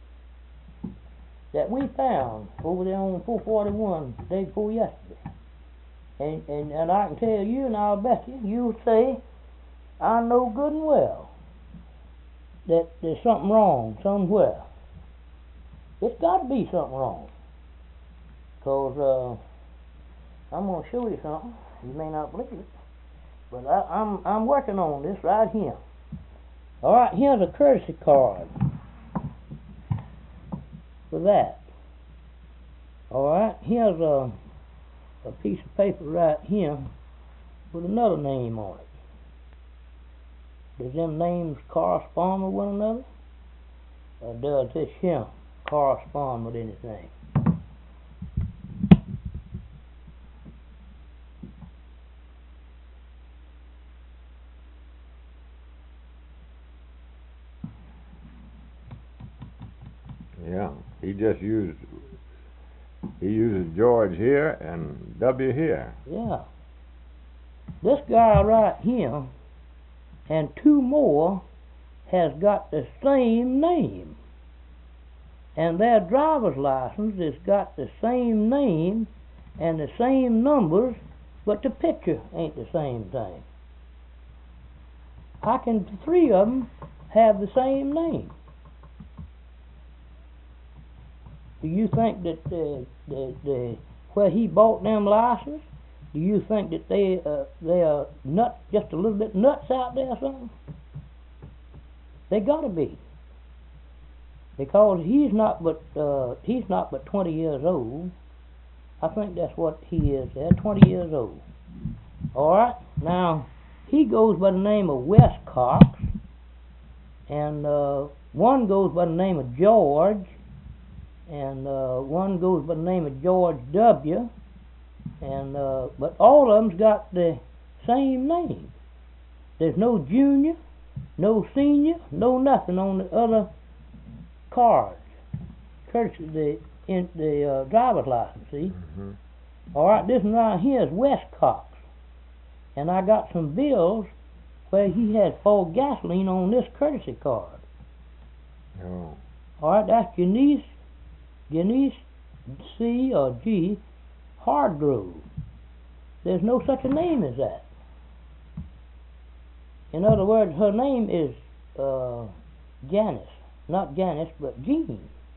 that we found over there on four forty-one the day before yesterday. And, and, and I can tell you, and I'll bet you, you'll say, I know good and well that there's something wrong somewhere. It's got to be something wrong. Because uh, I'm going to show you something. You may not believe it. But I, I'm, I'm working on this right here. All right, here's a courtesy card for that. All right, here's a, a piece of paper right here with another name on it. Does them names correspond with one another? Or does this here correspond with anything? Yeah, he just used, he uses George here and W here. Yeah. This guy right here and two more has got the same name. And their driver's license has got the same name and the same numbers, but the picture ain't the same thing. How can the three of them have the same name? Do you think that the, the, the, where he bought them licenses, do you think that they uh, they are nuts, just a little bit nuts out there or something? They gotta be, because he's not but uh, he's not but twenty years old. I think that's what he is there, twenty years old. All right. Now he goes by the name of Wes Cox, and uh, one goes by the name of George, and uh, one goes by the name of George W. And uh, but all of them's got the same name. There's no junior, no senior, no nothing on the other cards. Courtesy the in the uh, driver's license. See. Mm-hmm. All right, this one right here is Wes Cox, and I got some bills where he had full gasoline on this courtesy card. Oh. All right, that's Janice, Janice C or G Hardgrove. There's no such a name as that. In other words, her name is uh, Janice, not Janice, but Jean.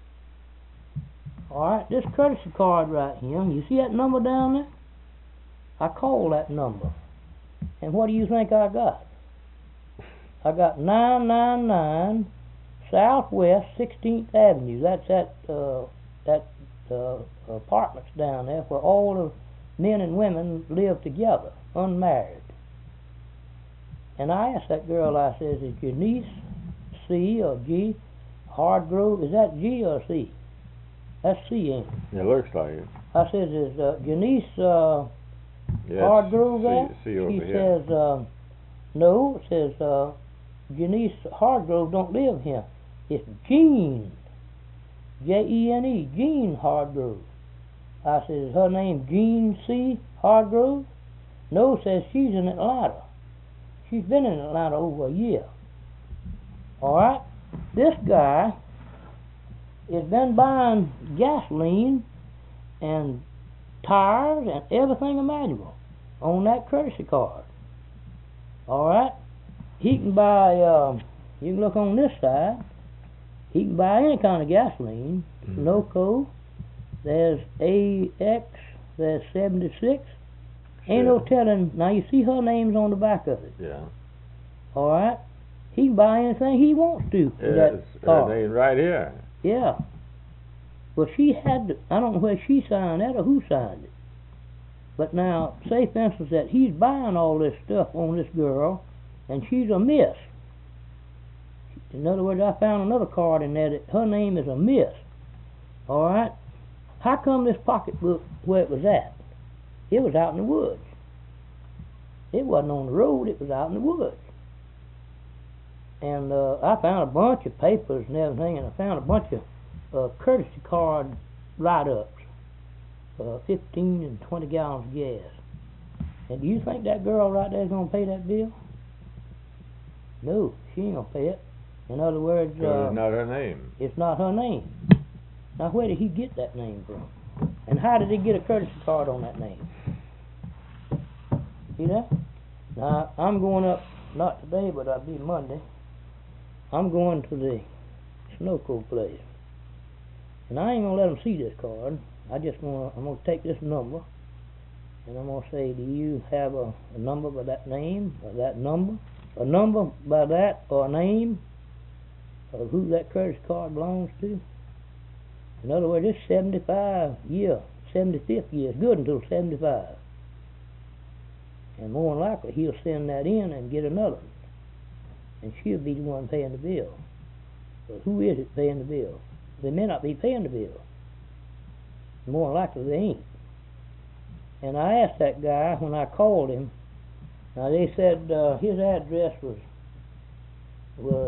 All right, this courtesy card right here, you see that number down there? I called that number, and what do you think I got? I got nine nine nine Southwest sixteenth Avenue. That's at uh, that uh, apartments down there where all the men and women live together, unmarried. And I asked that girl, I says, is your niece C or G Hardgrove? Is that G or C? That's C, ain't it? It looks like it. I says, is uh, Janice uh, Yes, Hardgrove there? C, C over she here. says, uh, no. It says, uh, Janice Hardgrove don't live here. It's Jean. J E N E, Jean Hardgrove. I says, her name Jean C. Hardgrove? No, says she's in Atlanta. She's been in Atlanta over a year. All right? This guy has been buying gasoline and tires and everything imaginable on that courtesy card. All right? He can buy, um, you can look on this side, he can buy any kind of gasoline, Mm-hmm. Noco, there's A X, there's seventy-six. Ain't Sure. no telling. Now you see her name's on the back of it. Yeah. All right. He can buy anything he wants to. for Yes, that her car. name right here. Yeah. Well, she had to, I don't know whether she signed that or who signed it. But now, say for instance that he's buying all this stuff on this girl, and she's a miss. In other words, I found another card in there that her name is a miss. All right. How come this pocketbook where it was at? It was out in the woods. It wasn't on the road. It was out in the woods. And uh, I found a bunch of papers and everything, and I found a bunch of uh, courtesy card write-ups, uh, fifteen and twenty gallons of gas. And do you think that girl right there is going to pay that bill? No, she ain't going to pay it. In other words, So uh, it's not her name. it's not her name. Now, where did he get that name from? And how did he get a courtesy card on that name? See that? Now, I'm going up, not today, but I'll be Monday. I'm going to the Sunoco place. And I ain't going to let them see this card. I just want to, I'm going to take this number, and I'm going to say, do you have a, a number by that name, or that number? A number by that, or a name of who that courtesy card belongs to? In other words, this seventy-five year, seventy-fifth year is good until seventy-five. And more than likely, he'll send that in and get another one. And she'll be the one paying the bill. But who is it paying the bill? They may not be paying the bill. More than likely, they ain't. And I asked that guy when I called him. Now, they said uh, his address was was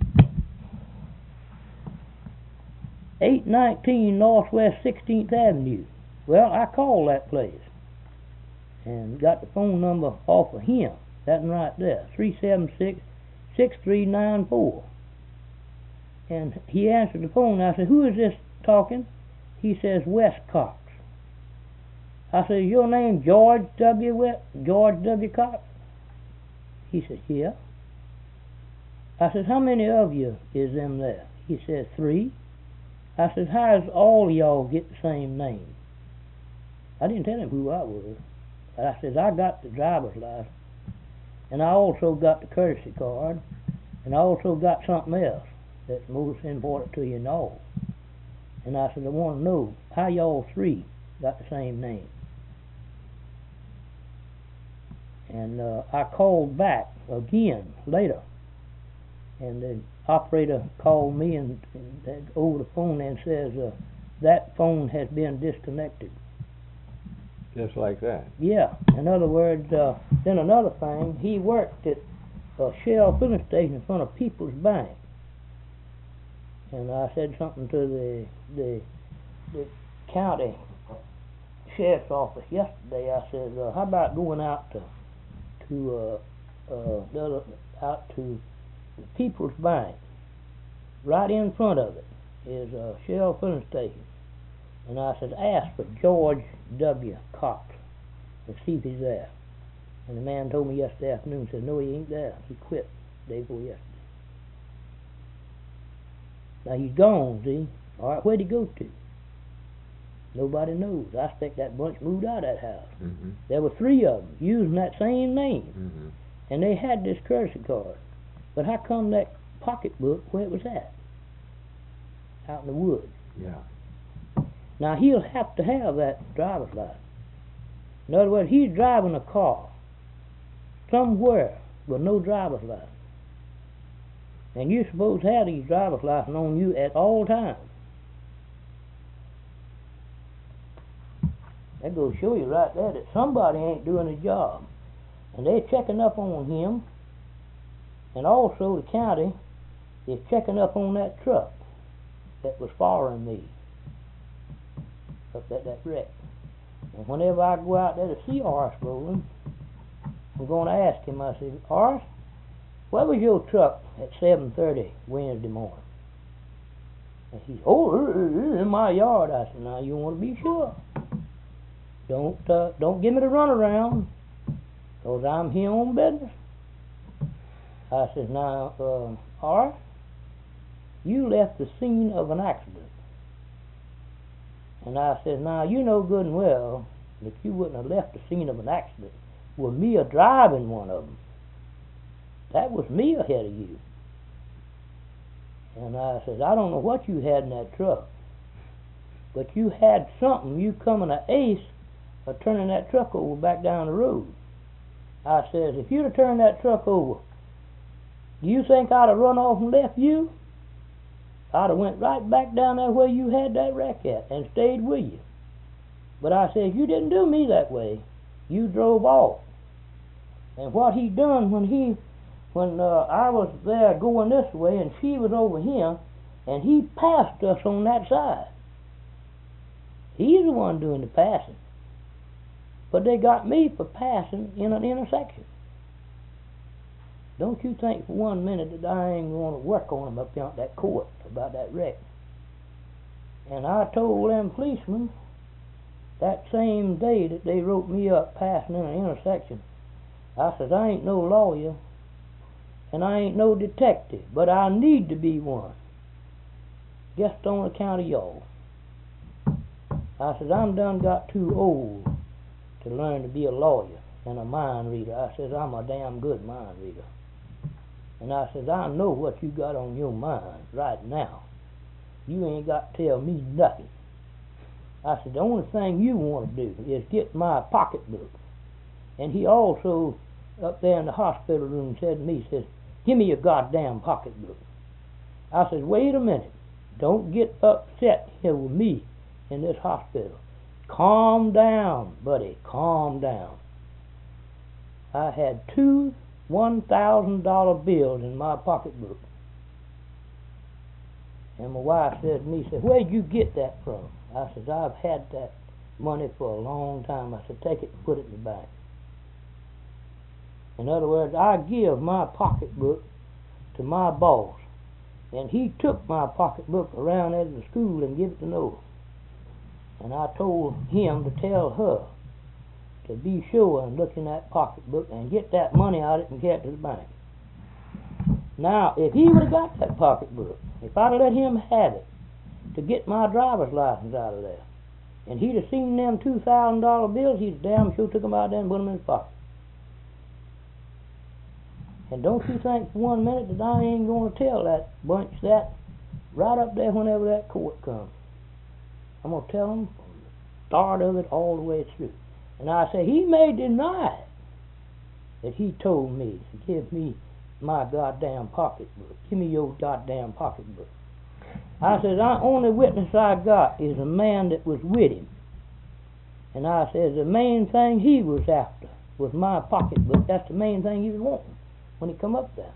eight nineteen Northwest sixteenth Avenue. Well, I called that place and got the phone number off of him. That one right there, three seven six, six three nine four. And he answered the phone. I said, who is this talking? He says, Wes Cox. I said, is your name George W. West, George W. Cox? He said, yeah. I said, how many of you is them there? He said, three. I said, how does all y'all get the same name? I didn't tell him who I was. I said, I got the driver's license, and I also got the courtesy card, and I also got something else that's most important to you and all. And I said, I want to know how y'all three got the same name. And uh, I called back again later, and the operator called me and, and over the phone and says, uh, that phone has been disconnected. Just like that. Yeah. In other words, uh, then another thing, he worked at a Shell filling station in front of People's Bank. And I said something to the the, the county sheriff's office yesterday. I said, uh, how about going out to to uh, uh, the other, out to the People's Bank? Right in front of it is a Shell filling station. And I said, ask for George W. Cox and see if he's there. And the man told me yesterday afternoon, said, no, he ain't there. He quit the day before yesterday. Now he's gone, see? All right, where'd he go to? Nobody knows. I expect that bunch moved out of that house. Mm-hmm. There were three of them using that same name. Mm-hmm. And they had this courtesy card. But how come that pocketbook, where it was at? Out in the woods. Yeah. Now he'll have to have that driver's license. In other words, he's driving a car somewhere with no driver's license. And you're supposed to have these driver's license on you at all times. That goes to show you right there that somebody ain't doing his job. And they're checking up on him. And also the county is checking up on that truck that was following me up at that wreck. And whenever I go out there to see Horace Rowland, I'm going to ask him, I said, Horace, where was your truck at seven thirty Wednesday morning? And he said, oh, in my yard. I said, now you want to be sure. Don't uh, don't give me the runaround, because I'm here on business. I said, now, uh, Horace, you left the scene of an accident. And I said, now, you know good and well that you wouldn't have left the scene of an accident with me a driving one of them. That was me ahead of you. And I said, I don't know what you had in that truck, but you had something. You coming an ace of turning that truck over back down the road. I says, if you'd have turned that truck over, do you think I'd have run off and left you? I'd have went right back down there where you had that wreck at and stayed with you. But I said, you didn't do me that way. You drove off. And what he done when he, when uh, I was there going this way and she was over here, and he passed us on that side. He's the one doing the passing. But they got me for passing in an intersection. Don't you think for one minute that I ain't going to work on him up there at that court about that wreck. And I told them policemen that same day that they wrote me up passing in an intersection, I said, I ain't no lawyer and I ain't no detective, but I need to be one, just on account of y'all. I said, I'm done got too old to learn to be a lawyer and a mind reader. I said, I'm a damn good mind reader. And I said, I know what you got on your mind right now. You ain't got to tell me nothing. I said, the only thing you want to do is get my pocketbook. And he also, up there in the hospital room, said to me, he says, give me your goddamn pocketbook. I said, wait a minute. Don't get upset here with me in this hospital. Calm down, buddy. Calm down. I had two one thousand dollar bills in my pocketbook. And my wife said to me, said, where'd you get that from? I said, I've had that money for a long time. I said, take it and put it in the bank. In other words, I give my pocketbook to my boss. And he took my pocketbook around at the school and gave it to Noah. And I told him to tell her to be sure and look in that pocketbook and get that money out of it and get it to the bank. Now, if he would have got that pocketbook, if I'd have let him have it to get my driver's license out of there, and he'd have seen them two thousand dollar bills, he'd damn sure took them out there and put them in his pocket. And don't you think for one minute that I ain't going to tell that bunch that right up there whenever that court comes. I'm going to tell them from the start of it all the way through. And I say, he may deny that he told me to give me my goddamn pocketbook. Give me your goddamn pocketbook. I said, the only witness I got is a man that was with him. And I said, the main thing he was after was my pocketbook. That's the main thing he was wanting when he come up there.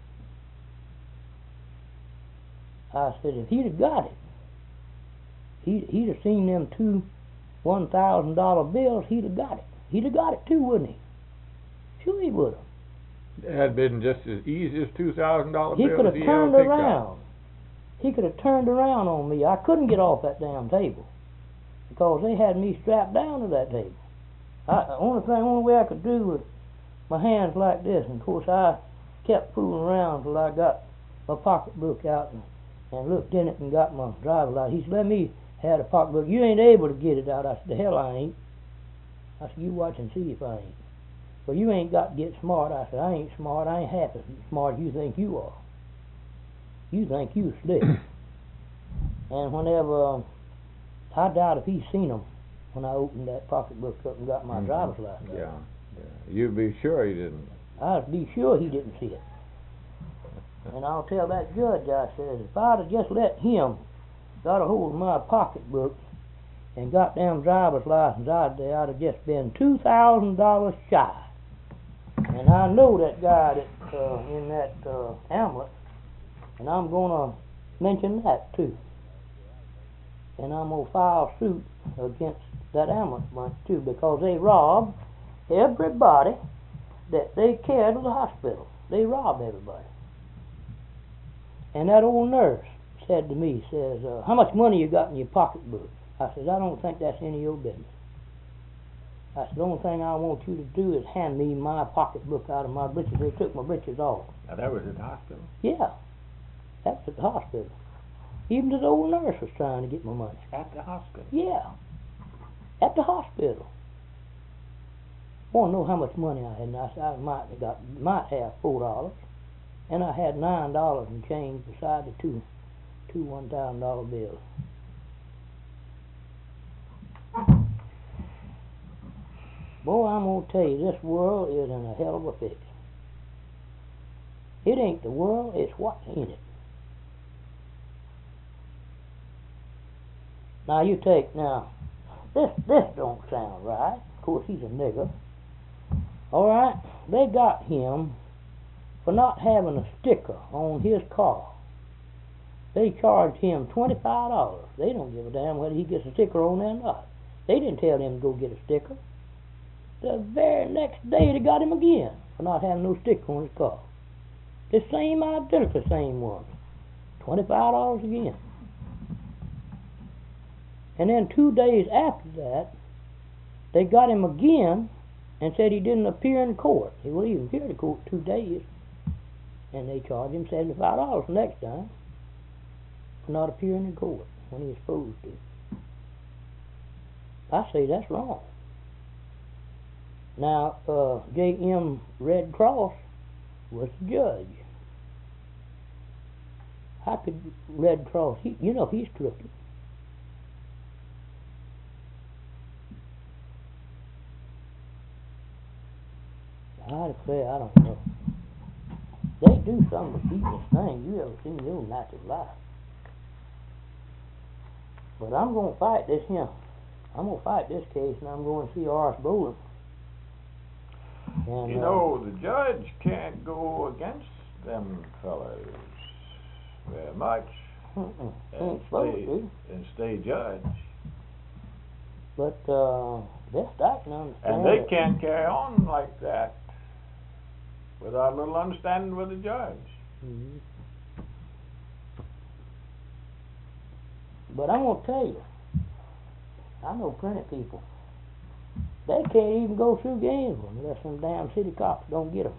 I said, if he'd have got it, he'd, he'd have seen them two one thousand dollar bills, he'd have got it. He'd have got it too, wouldn't he? Sure he would have. It had been just as easy as two thousand dollar bills. He could have turned around. He could have turned around on me. I couldn't get off that damn table because they had me strapped down to that table. I, the only thing, only way I could do was my hands like this. And of course, I kept fooling around till I got my pocketbook out and, and looked in it and got my driver's license. He said, "Let me have the pocketbook. You ain't able to get it out." I said, "The hell I ain't." I said, "You watch and see if I ain't." "Well, you ain't got to get smart." I said, "I ain't smart. I ain't half as smart as you think you are. You think you slick." And whenever, uh, I doubt if he seen them when I opened that pocketbook up and got my mm-hmm. driver's license. Yeah, yeah. You'd be sure he didn't. I'd be sure he didn't see it. And I'll tell that judge, I said, if I'd have just let him got a hold of my pocketbook and got them driver's license out there, I'd have just been two thousand dollars shy. And I know that guy that uh, in that uh, Hamlet, and I'm going to mention that too. And I'm going to file suit against that Hamlet bunch too, because they robbed everybody that they carried to the hospital. They robbed everybody. And that old nurse said to me, says, uh, "How much money you got in your pocketbook?" I said, "I don't think that's any of your business." I said, "The only thing I want you to do is hand me my pocketbook out of my breeches." They took my breeches off. Now that was at the hospital? Yeah, that was at the hospital. Even the old nurse was trying to get my money. At the hospital? Yeah. At the hospital. Want to know how much money I had? And I said I might have got, might have four dollars, and I had nine dollars and change beside the two, two one thousand dollar bills. Boy, I'm gonna tell you, this world is in a hell of a fix. It ain't the world; it's what's in it. Now you take now. This this don't sound right. Of course, he's a nigger. All right, they got him for not having a sticker on his car. They charged him twenty-five dollars. They don't give a damn whether he gets a sticker on there or not. They didn't tell him to go get a sticker. The very next day, they got him again for not having no sticker on his car. The same identical same one. twenty-five dollars again. And then two days after that, they got him again and said he didn't appear in court. He wouldn't even appear in court two days. And they charged him seventy-five dollars the next time for not appearing in court when he was supposed to. I say that's wrong. Now, uh, J M Red Cross was the judge. How could Red Cross, he, you know he's crooked. I declare, I don't know. They do some of the deepest things you ever seen in your natural life. But I'm going to fight this here. I'm going to fight this case, and I'm going to see Horace Boland. And, you uh, know, the judge can't go against them fellas very much mm-mm, and ain't supposed stay, to. and stay judge. But uh, best I can understand. And they it. can't carry on like that without a little understanding with the judge. Mm-hmm. But I'm going to tell you, I know plenty of people. They can't even go through Gainesville unless some damn city cops don't get them.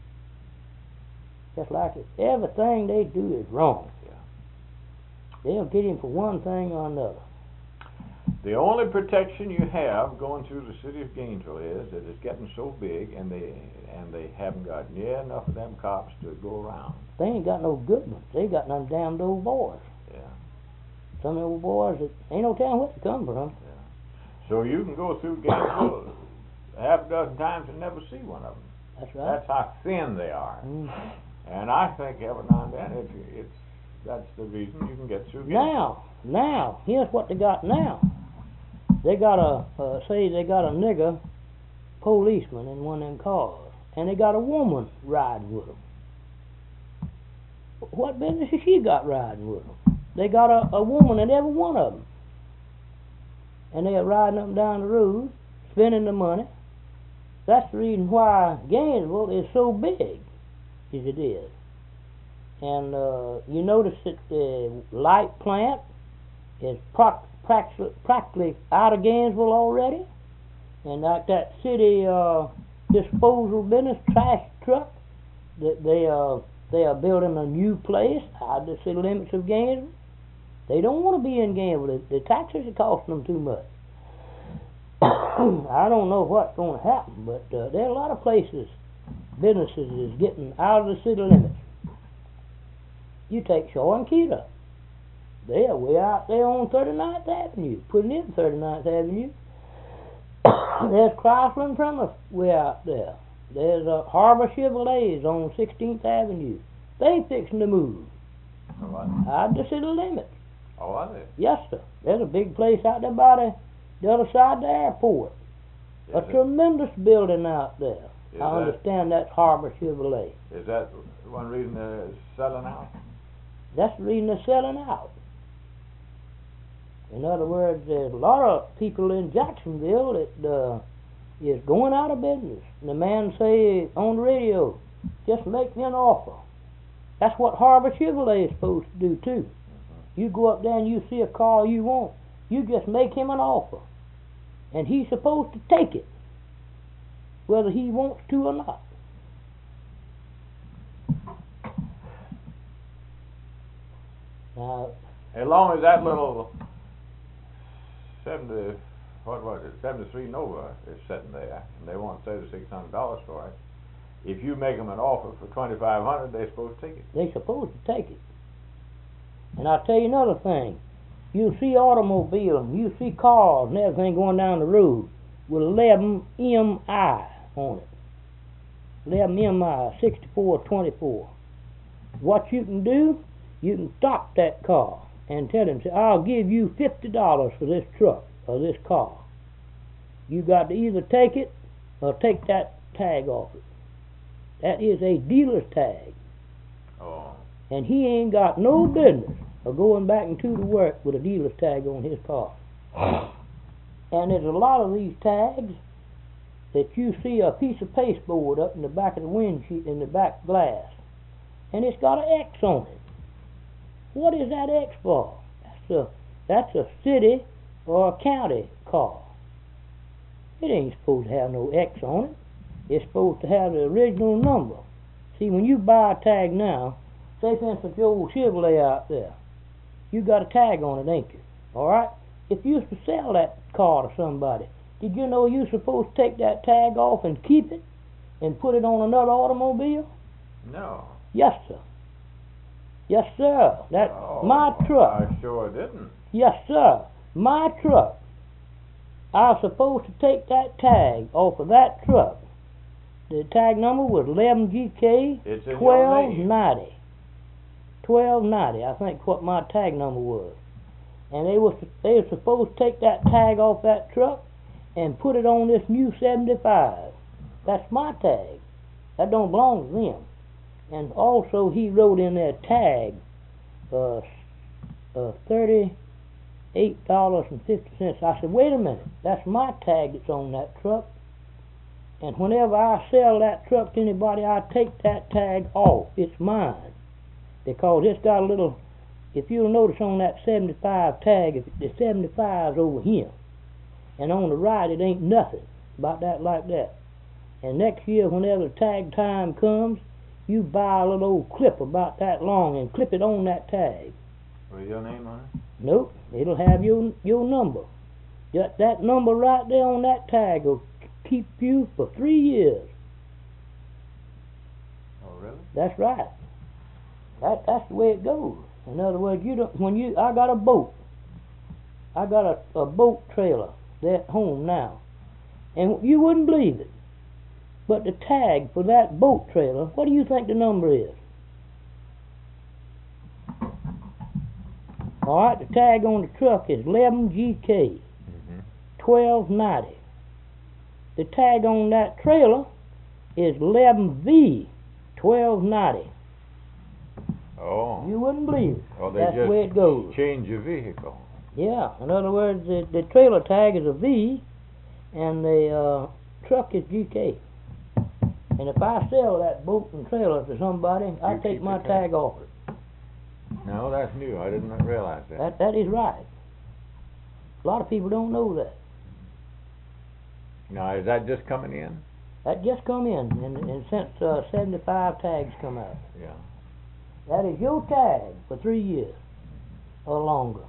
Just like it. Everything they do is wrong. Yeah. They'll get him for one thing or another. The only protection you have going through the city of Gainesville is that it's getting so big, and they and they haven't got near enough of them cops to go around. They ain't got no good ones. They got them damned old boys. Yeah. Some of the old boys that ain't no telling where they come from. Yeah. So you can go through Gainesville half a dozen times and never see one of them. That's right. That's how thin they are. Mm-hmm. And I think every now and then it's it's that's the reason you can get through Gainesville. Now, now, here's what they got now. They got a, uh, say they got a nigger policeman in one of them cars, and they got a woman riding with them. What business has she got riding with them? They got a, a woman in every one of them. And they are riding up and down the road, spending the money. That's the reason why Gainesville is so big as it is. And uh, you notice that the light plant is pro- practically, practically out of Gainesville already. And like that city uh, disposal business, trash truck, that they, uh, they are building a new place out of the city limits of Gainesville. They don't want to be in Gainesville. The, the taxes are costing them too much. I don't know what's going to happen, but uh, there are a lot of places, businesses is getting out of the city limits. You take Shaw and Keita. They are way out there on thirty-ninth Avenue, putting in thirty-ninth Avenue. There's Chrysler and Plymouth way out there. There's uh, Harbor Chevrolets on sixteenth Avenue. They fixing to move Oh, are out of the city limits. they? Oh, are they? Yes, sir. There's a big place out there by the, the other side of the airport. Is A it- tremendous building out there. Is I that- understand that's Harbor Chevrolet. Is that one reason they're selling out? That's the reason they're selling out. In other words, there's a lot of people in Jacksonville that uh, is going out of business. And the man say on the radio, just make me an offer. That's what Harbor Chevrolet is supposed to do too. Mm-hmm. You go up there and you see a car you want, you just make him an offer. And he's supposed to take it, whether he wants to or not. Now, As long as that little seventy, what was it, seventy-three Nova is sitting there, and they want thirty-six hundred dollars for it. If you make them an offer for twenty-five hundred, they're supposed to take it. They're supposed to take it. And I'll tell you another thing. You see automobiles, you see cars and everything going down the road with eleven M I on it. eleven M I, sixty-four twenty-four. What you can do, you can stop that car and tell them, say, I'll give you fifty dollars for this truck or this car. You got to either take it or take that tag off it. That is a dealer's tag. Oh. And he ain't got no business of going back into the work with a dealer's tag on his car. And there's a lot of these tags that you see a piece of pasteboard up in the back of the windshield, in the back glass, and it's got an X on it. What is that X for? That's a, that's a city or a county car. It ain't supposed to have no X on it. It's supposed to have the original number. See, when you buy a tag now, say for instance your old Chevrolet out there, you got a tag on it, ain't you? Alright? If you used to sell that car to somebody, did you know you're supposed to take that tag off and keep it and put it on another automobile? No. Yes, sir. Yes, sir. That's Oh, my truck. I sure didn't. Yes, sir. My truck. I was supposed to take that tag off of that truck. The tag number was eleven G K It's in your twelve name. ninety. twelve ninety, I think what my tag number was. And they was they were supposed to take that tag off that truck and put it on this new seventy-five. That's my tag. That don't belong to them. And also he wrote in their tag uh, uh, thirty-eight dollars and fifty cents. I said, wait a minute, that's my tag that's on that truck. And whenever I sell that truck to anybody, I take that tag off. It's mine. Because it's got a little, if you'll notice on that seventy-five tag, if the seventy-five's over here, and on the right it ain't nothing about that like that. And next year, whenever the tag time comes, you buy a little old clip about that long and clip it on that tag. With your name on it? Nope, it'll have your your number. That, that number right there on that tag will keep you for three years. Oh, really? That's right. That that's the way it goes. In other words, you don't. When you, I got a boat. I got a, a boat trailer there at home now, and you wouldn't believe it. But the tag for that boat trailer, what do you think the number is? All right, the tag on the truck is eleven G K Mm-hmm. twelve ninety. The tag on that trailer is eleven V twelve ninety. Oh. You wouldn't believe it. Oh, they That's just the way it goes. change your vehicle. Yeah, in other words, the, the trailer tag is a V, and the uh, truck is G K. And if I sell that boat and trailer to somebody, I You take keep my the tag tag. off it. No, that's new. I didn't realize that. That that is right. A lot of people don't know that. Now, is that just coming in? That just come in, and, and since uh, seventy-five tags come out. Yeah. That is your tag for three years or longer.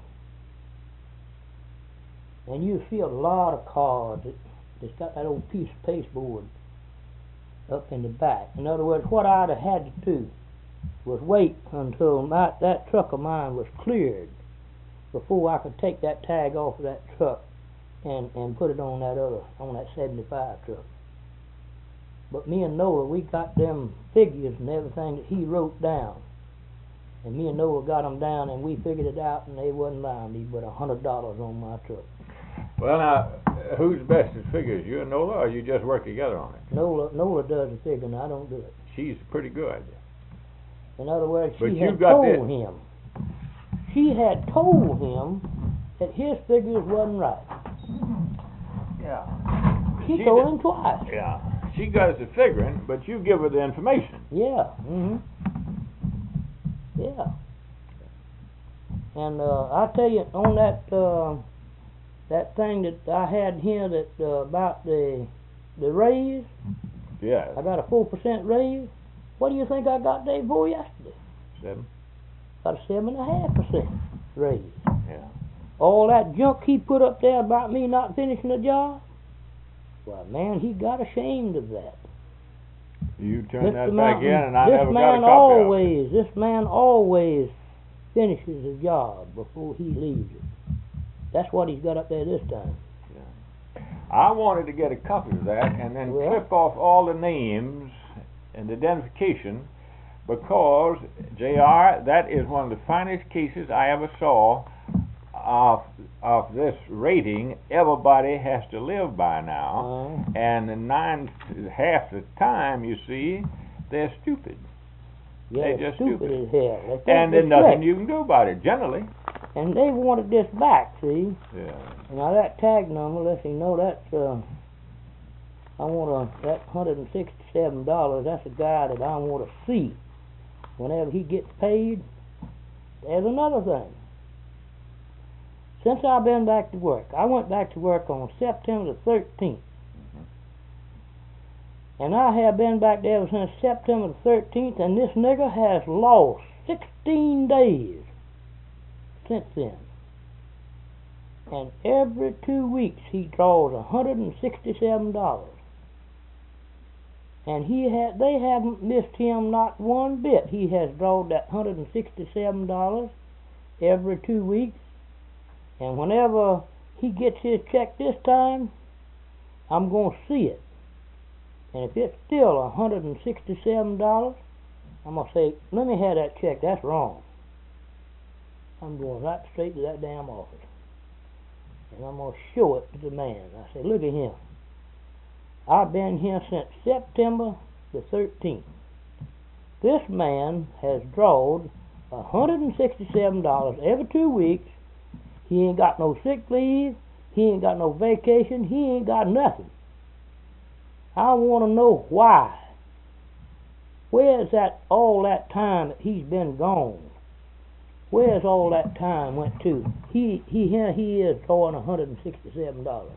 And you see a lot of cars that, that's got that old piece of pasteboard up in the back. In other words, what I'd have had to do was wait until my, that truck of mine was cleared before I could take that tag off of that truck and, and put it on that other, on that seventy-five truck. But me and Noah, we got them figures and everything that he wrote down. And me and Noah got them down, and we figured it out, and they wasn't lying me but a hundred dollars on my truck. Well, now, uh, who's best at figures, you and Nola, or you just work together on it? Nola, Nola does the figuring, I don't do it. She's pretty good. In other words, But she you had got told this. him. She had told him that his figures wasn't right. Yeah. She, She told did- him twice. Yeah. She does the figuring, but you give her the information. Yeah. Mm-hmm. Yeah. And uh, I tell you, on that uh, that thing that I had here that uh, about the the raise, Yes. I got a four percent raise. What do you think I got day before yesterday? Seven. Got a seven and a half percent raised. Yeah. All that junk he put up there about me not finishing the job, well, man, he got ashamed of that. You turn Mister that back Mountain, in, and I this never got a man copy always, this man always finishes a job before he leaves it. That's what he's got up there this time. I wanted to get a copy of that and then Well? clip off all the names and identification, because, J R, that is one of the finest cases I ever saw of of this rating everybody has to live by now. Uh, And the nine half the time, you see, they're stupid. yeah, They're they're just stupid, stupid. as hell. They think And they're there's nothing slick. you can do about it, generally. And they wanted this back, see? Yeah. Now that tag number lets you know that's, uh, I want to, that one hundred sixty-seven dollars, that's a guy that I want to see. Whenever he gets paid, there's another thing. Since I've been back to work, I went back to work on September the thirteenth. And I have been back there since September the thirteenth, and this nigger has lost sixteen days since then. And every two weeks he draws one hundred sixty-seven dollars. And he ha- they haven't missed him not one bit. He has drawn that one hundred sixty-seven dollars every two weeks. And whenever he gets his check this time, I'm going to see it. And if it's still one hundred sixty-seven dollars, I'm going to say, let me have that check. That's wrong. I'm going right straight to that damn office. And I'm going to show it to the man. I say, look at him. I've been here since September the thirteenth. This man has drawn one hundred sixty-seven dollars every two weeks. He ain't got no sick leave. He ain't got no vacation. He ain't got nothing. I want to know why. Where's that all that time that he's been gone? Where's all that time went to? He he here he is drawing one hundred sixty-seven dollars.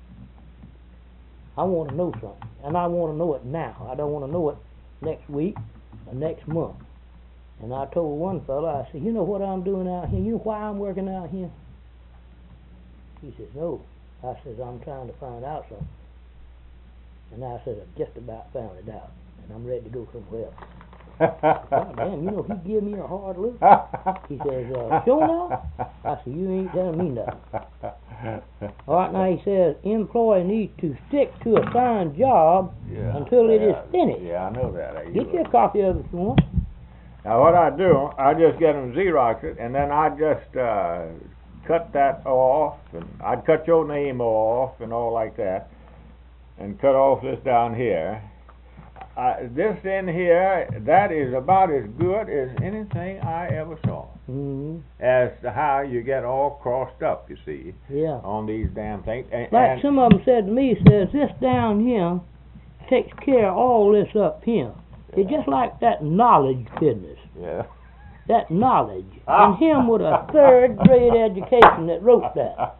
I want to know something, and I want to know it now. I don't want to know it next week or next month. And I told one fellow, I said, you know what I'm doing out here? You know why I'm working out here? He says, no. I says, I'm trying to find out something. And I said, I just about found it out, and I'm ready to go somewhere else. God damn, you know, he give me a hard look. He says, uh, sure now? I said, you ain't telling me nothing. All right, now he says, employee needs to stick to a signed job Yeah, until it is yeah, finished. Yeah, I know that. I Get you a copy of it if you want. Now what I do, I just get them Xerox it, and then I just uh, cut that off, and I'd cut your name off and all like that, and cut off this down here. Uh, this in here, that is about as good as anything I ever saw. Mm-hmm. As to how you get all crossed up, you see, Yeah. on these damn things. And, Like and some of them said to me, says, this down here takes care of all this up here. It's just like that knowledge business. yeah. That knowledge. Ah. And him with a third grade education that wrote that.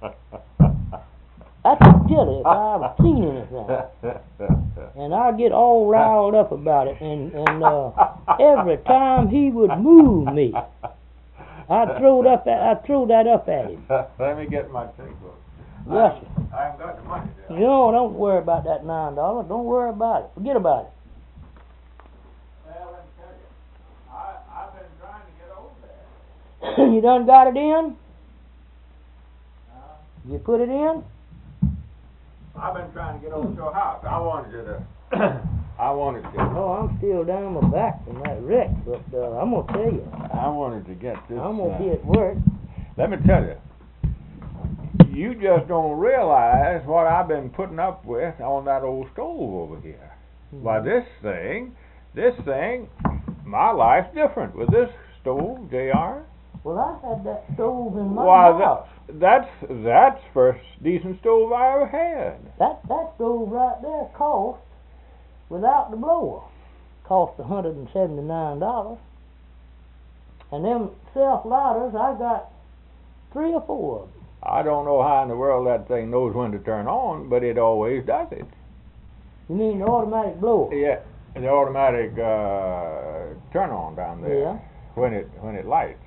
That's a dilly if I ever seen anything. And I get all riled up about it. And, and uh, every time he would move me, I'd throw it up at, I'd throw that up at him. Let me get my checkbook. Yes, sir. I haven't got the money there. No, don't worry about that nine dollars. Don't worry about it. Forget about it. Well, let me tell you, I, I've been trying to get over there. You done got it in? Uh, You put it in? I've been trying to get over to your house. I wanted you to, I wanted to, Oh, I'm still down my back from that wreck, but uh, I'm gonna tell you, I wanted to get this. I'm gonna uh, be at work. Let me tell you, you just don't realize what I've been putting up with on that old stove over here. Mm-hmm. Why, this thing, this thing, my life's different with this stove, J R. Well, I had that stove in my Why, house. that, that's that's first decent stove I ever had. That that stove right there cost, without the blower, cost one hundred and seventy nine dollars. And them self lighters, I got three or four of them. I don't know how in the world that thing knows when to turn on, but it always does it. You mean the automatic blower? Yeah, the automatic uh, turn on down there Yeah. when it when it lights.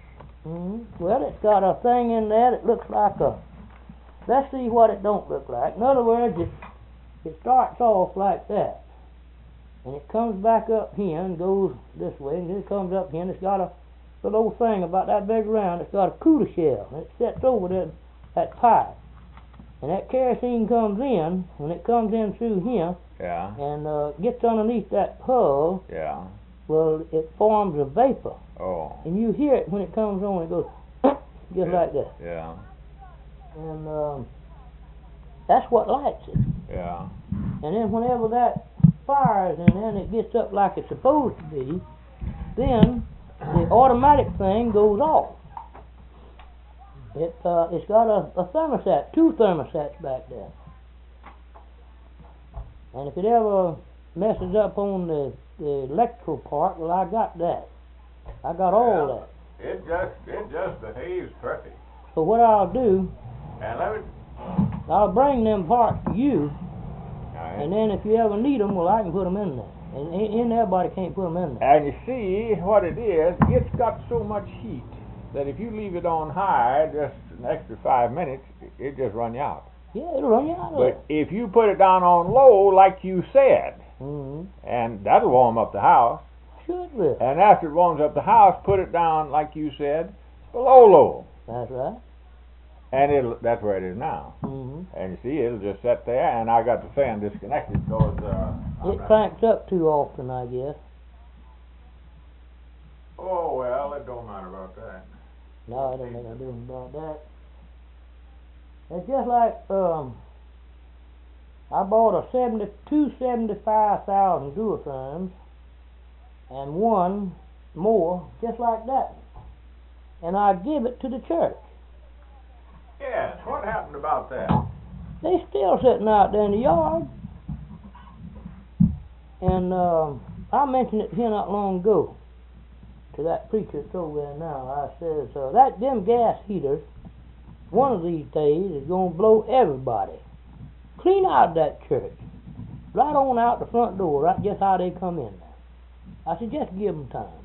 Mm-hmm. Well, it's got a thing in there that looks like a... Let's see what it don't look like. In other words, it, it starts off like that. And it comes back up here and goes this way, and then it comes up here, and it's got a little old thing about that big round. It's got a cooler shell, and it sits over that, that pipe. And that kerosene comes in, when it comes in through here, Yeah. and uh, gets underneath that hull, Yeah. well, it forms a vapor. Oh. And you hear it when it comes on, it goes just Yeah. like that. Yeah. And um, that's what lights it. Yeah. And then whenever that fires and then it gets up like it's supposed to be, then the automatic thing goes off. It, uh, it's got a, a thermostat, two thermostats back there. And if it ever messes up on the, the electrical part, well, I got that. I got all Yeah. that. It just it just behaves perfect. So what I'll do, And let me. I'll bring them parts to you, Alright. and then if you ever need them, well, I can put them in there. And, and everybody can't put them in there. And you see what it is, it's got so much heat that if you leave it on high just an extra five minutes, it just run you out. Yeah, it'll run you out of But if you put it down on low, like you said, there. Mm-hmm. and that'll warm up the house, Sure it will. and after it warms up the house, put it down, like you said, below low. That's right. And it'll, that's where it is now. Mm-hmm. And you see, it'll just sit there, and I got the fan disconnected because uh, I'm It not- cranks up too often, I guess. Oh, well, it don't matter about that. No, I don't think I do about that. It's just like um, I bought a seventy two seventy five thousand Duotherms and one more just like that, and I give it to the church. Yes, what happened about that? They still sitting out there in the yard, and um, I mentioned it here not long ago to that preacher that's over there now. I says uh, that them gas heaters, one of these days is gonna blow everybody clean out of that church, right on out the front door, right just how they come in there. I said just give them time.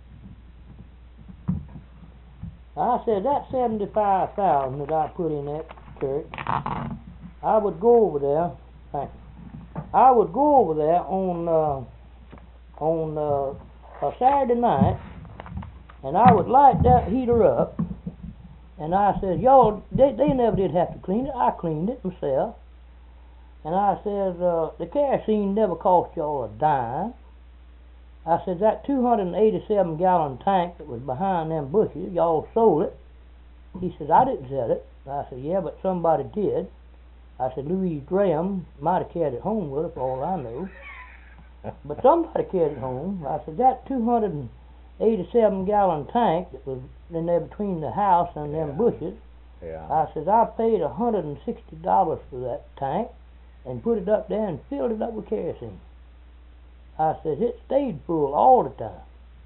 I said that seventy-five thousand that I put in that church, I would go over there. Thank you. I would go over there on uh, on uh, a Saturday night, and I would light that heater up. And I said, y'all, they they never did have to clean it. I cleaned it myself. And I said, uh, the kerosene never cost y'all a dime. I said, that two hundred eighty-seven gallon tank that was behind them bushes, y'all sold it. He said, I didn't sell it. I said, yeah, but somebody did. I said, Louise Graham might have carried it home with her, for all I know. But somebody carried it home. I said, that two hundred eighty-seven gallon tank that was in there between the house and them Yeah. bushes, Yeah. I said, I paid one hundred sixty dollars for that tank and put it up there and filled it up with kerosene. I says, it stayed full all the time.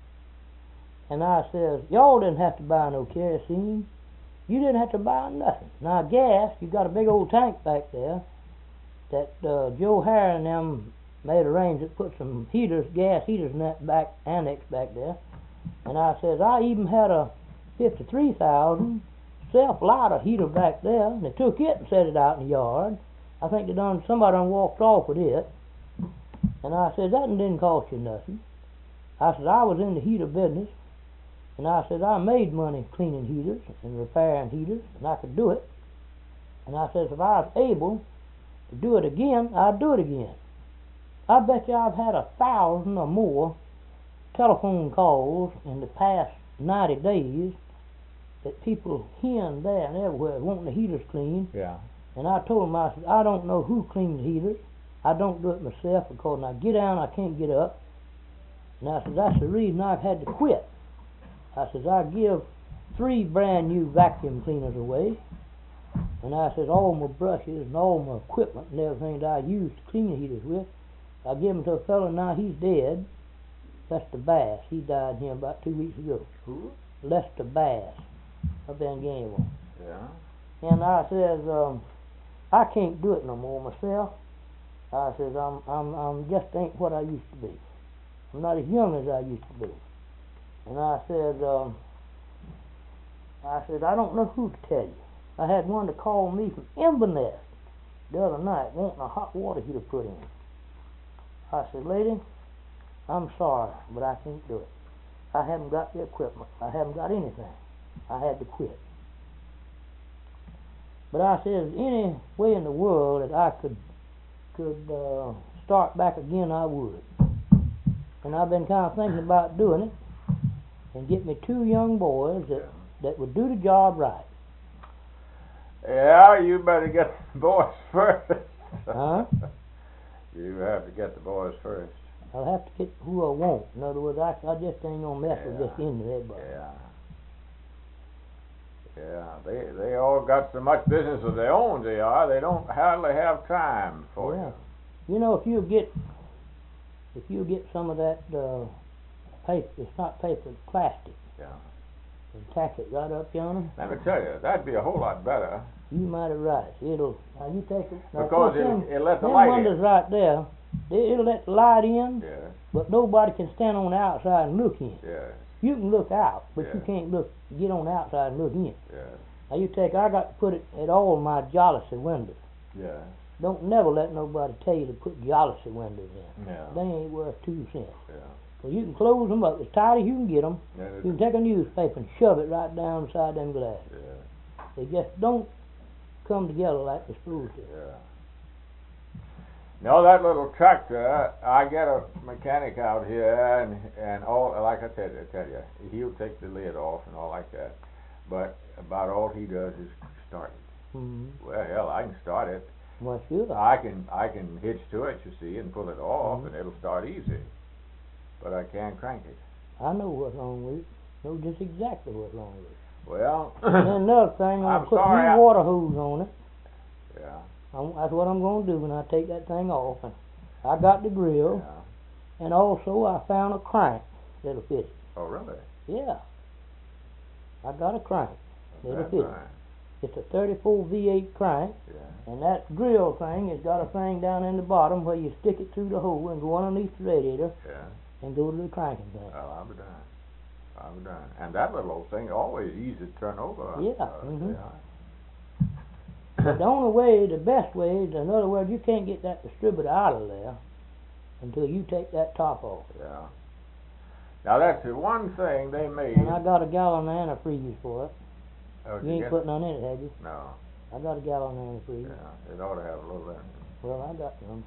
And I says, y'all didn't have to buy no kerosene. You didn't have to buy nothing. Now gas, you got a big old tank back there that uh, Joe Harris and them made arrangements, put some heaters, gas heaters in that back annex back there. And I says, I even had a fifty-three thousand self-lighter heater back there, and they took it and set it out in the yard. I think they done, somebody done walked off with it. And I said, that didn't cost you nothing. I said, I was in the heater business, and I said, I made money cleaning heaters and repairing heaters, and I could do it. And I said, if I was able to do it again, I'd do it again. I bet you I've had a thousand or more telephone calls in the past ninety days that people here and there and everywhere wanting the heaters cleaned. Yeah. And I told them, I said, I don't know who cleans heaters. I don't do it myself because when I get down, I can't get up. And I said, that's the reason I've had to quit. I said, I give three brand new vacuum cleaners away. And I said, all my brushes and all my equipment and everything that I use to clean the heaters with, I give them to a fellow, now he's dead. Lester Bass. He died here about two weeks ago. Who? Lester Bass, up there in Gainesville. Yeah. And I says, um, I can't do it no more myself. I says, I'm, I'm, I'm just ain't what I used to be. I'm not as young as I used to be. And I said, um, I said, I don't know who to tell you. I had one to call me from Inverness the other night wanting a hot water heater put in. I said, lady, I'm sorry, but I can't do it. I haven't got the equipment. I haven't got anything. I had to quit. But I said, if there's any way in the world that I could could uh, start back again, I would. And I've been kind of thinking about doing it and get me two young boys that, that would do the job right. Yeah, you better get the boys first. Huh? You have to get the boys first. I'll have to get who I want. In other words, I, I just ain't gonna mess with Yeah. just anybody. Yeah. Yeah, they they all got so much business of their own, they are. They don't hardly have time for Yeah. you. You know, if you get if you get some of that uh, paper, it's not paper, it's plastic, Yeah. and tack it right up yonder, Let me tell you, that'd be a whole lot better. you might have right. It'll now you take it now, of Because course, it'll, them, it'll let the them light windows in. right there, they, it'll let the light in, Yes, but nobody can stand on the outside and look in. yes, You can look out, but you Yeah. can't look get on the outside and look in. yes, Now you take I got to put it at all my Jollity windows. yes. Don't never let nobody tell you to put Jollity windows in. Yeah, They ain't worth two cents. yeah. So you can close them up as tight as you can get them. And it- You can take a newspaper and shove it right down inside them glasses. yeah, They just don't come together like they're supposed to. yeah. No, that little tractor, I get a mechanic out here, and and all, like I tell you, tell you, he'll take the lid off and all like that. But about all he does is start it. Mm-hmm. Well, hell, I can start it. Well, sure. I can I can hitch to it, you see, and pull it off, Mhm. and it'll start easy. But I can't crank it. I know what's wrong with it. Know just exactly what's wrong with it. Well, And then another thing, I'm I'm gonna put sorry, new I- water hose on it. yeah, I'm, that's what I'm gonna do when I take that thing off. And I got the grill, yeah. and also I found a crank that'll fit it. Oh, really? Yeah. I got a crank. It'll That's fit it. right. It's a thirty-four V eight crank, Yeah. and that grill thing has got a thing down in the bottom where you stick it through the hole and go underneath the radiator Yeah. and go to the cranking thing. Well, I'll be done. I'll be done. And that little old thing always easy to turn over. Yeah, Uh, mhm. yeah. But the only way, the best way, is, in other words, you can't get that distributor out of there until you take that top off. Yeah. Now that's the one thing they made. And I got a gallon of antifreeze for it. Oh, did You ain't get put none in it, have you? No. I got a gallon of antifreeze. Yeah. It ought to have a little in it. Well, I got some.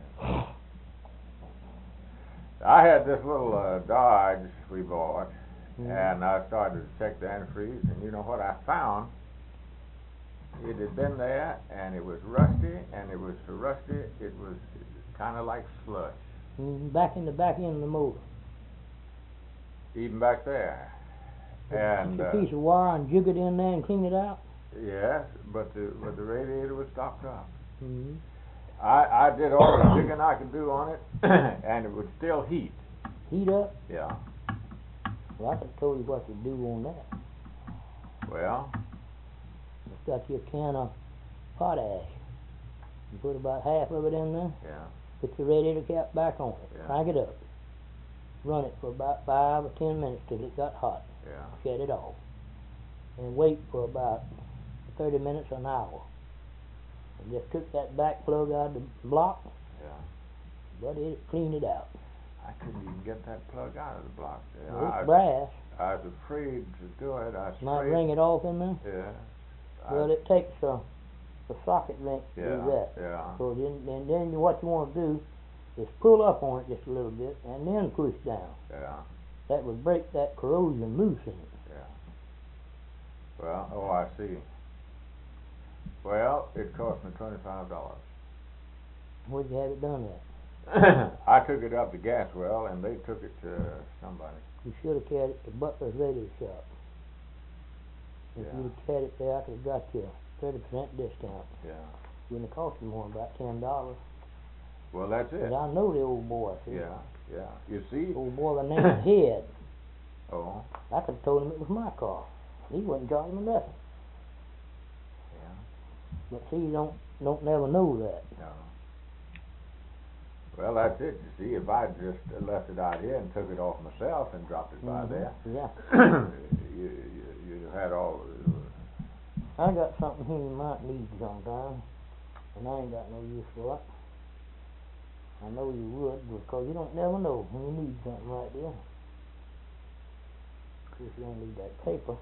I had this little uh, Dodge we bought, Mhm. and I started to check the antifreeze, and you know what I found? It had been there, and it was rusty, and it was so rusty, it was kind of like slush, Mm, back in the back end of the motor. even back there. And Get uh, a piece of wire and jig it in there and clean it out. yes, but the but the radiator was stopped up. Mm-hmm. I I did all the jigging I could do on it, and it would still heat. Heat up. Yeah. Well, I could have told you what to do on that. Well, It's got your can of potash. You put about half of it in there. yeah. Put your radiator cap back on it. Yeah. Crank it up. Run it for about five or ten minutes till it got hot. Yeah. Shut it off. And wait for about thirty minutes or an hour. And just took that back plug out of the block, Yeah. but it cleaned it out. I couldn't even get that plug out of the block. Yeah, Well, I, it's brass. I was afraid to do it. I was Might afraid. ring it off in there. Yeah. Well, I, it takes a, a socket wrench to yeah. do that. Yeah. So then, and then you- what you want to do is pull up on it just a little bit and then push down. Yeah. That would break that corrosion loose in it. Yeah. Well, oh, I see. Well, it cost me twenty-five dollars. Where'd you have it done at? I took it up to Gaswell, and they took it to somebody. You should have carried it to Butler's Radio Shop. If Yeah. you'd carried it there, I could have got you a thirty percent discount. Yeah. Wouldn't have cost you more than about ten dollars. Well, that's it. But I know the old boy. See? Yeah. Yeah. You see? Old boy by the name of Head. Oh. I could have told him it was my car. He wouldn't charge me nothing. Yeah. But see, you don't don't never know that. No. Well, that's it. You see, if I'd just left it out here and took it off myself and dropped it by Mhm. there, Yeah. you, you, you'd had all of it. I got something here you might need sometime, and I ain't got no use for it. I know you would, because you don't never know when you need something right there. Of course, you don't need that paper.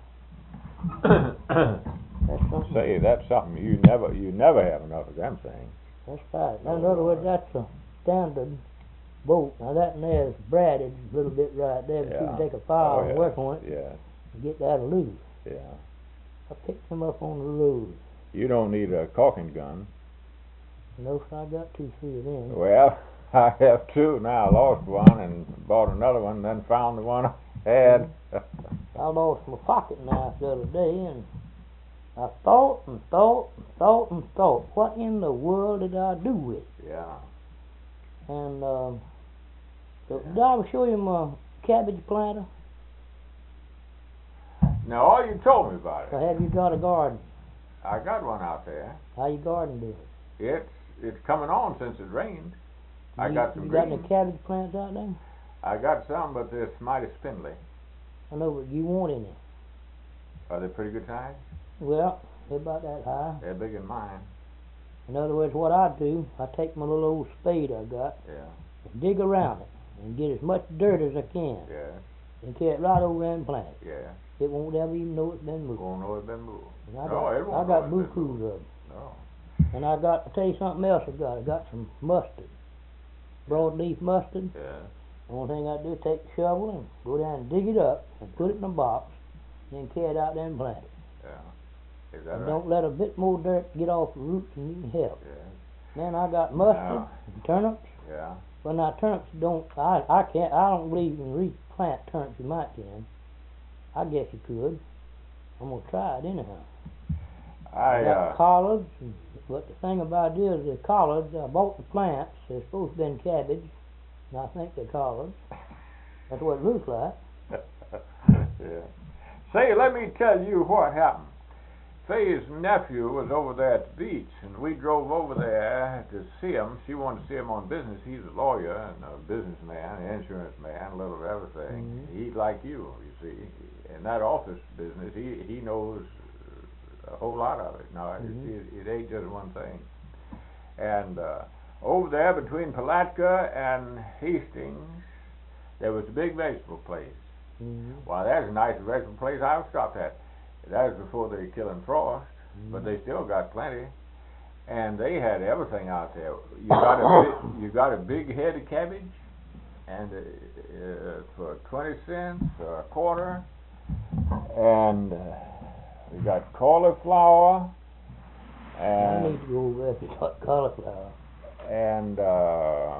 That's something. Say, that's something you never, you never have enough of them things. That's right. Now, in other words, that's a standard boat. Now, that and there's braided a little bit right there, but you can Yeah. take a file Oh, and yeah. work on it Yeah, and get that loose. yeah. I picked them up on the road. You don't need a caulking gun. No, so I got two, three of them. Well, I have two now. I lost one and bought another one, then found the one I had. I lost my pocket knife the other day, and I thought and thought and thought and thought, what in the world did I do with it? Yeah. And um, so Yeah. did I ever show you my cabbage planter? No, you told me about Or it. have you got a garden? I got one out there. How you garden doing? It's it's coming on since it rained. I you, got some You got any greens. cabbage plants out there? I got some, but they're mighty spindly. I know, but you want any? Are they pretty good size? Well, they're about that high. They're bigger than mine. In other words, what I do, I take my little old spade I got Yeah. and dig around it and get as much dirt as I can Yeah. and carry it right over there and plant it. Yeah. It won't ever even know it's been moved. Won't know it's been moved. And I No, got, it won't I know got it's been bukus moved. of them. No. And I got to tell you something else I got. I got some mustard, broadleaf mustard. Yeah. The only thing I do is take the shovel and go down and dig it up and put it in a box, then carry it out there and plant it. Yeah. Is that And right? don't let a bit more dirt get off the roots than you can help. Yeah. Then I got mustard Now- and turnips. Yeah. Well, now turnips don't. I I can't. I don't believe you can replant turnips. You might can. I guess you could. I'm gonna try it anyhow. I got uh. collards, and, but the thing about it is the collards. I bought the plants. They're supposed to be in cabbage, and I think they're collards. That's what it looks like. Yeah. Say, let me tell you what happened. Faye's nephew was over there at the beach, and we drove over there to see him. She wanted to see him on business. He's a lawyer and a businessman, an insurance man, a little of everything. Mhm. He's like you, you see. In that office business, he he knows a whole lot of it. Now, Mhm. it, it ain't just one thing. And uh, over there between Palatka and Hastings, there was a big vegetable place. Mm-hmm. Well, that's a nice vegetable place I stopped at. That was before they killing frost, Mm-hmm. but they still got plenty. And they had everything out there. You got a big, you got a big head of cabbage, and uh, uh, for twenty cents or a quarter. And uh, we got cauliflower, I and need to go over there if you got cauliflower. and uh,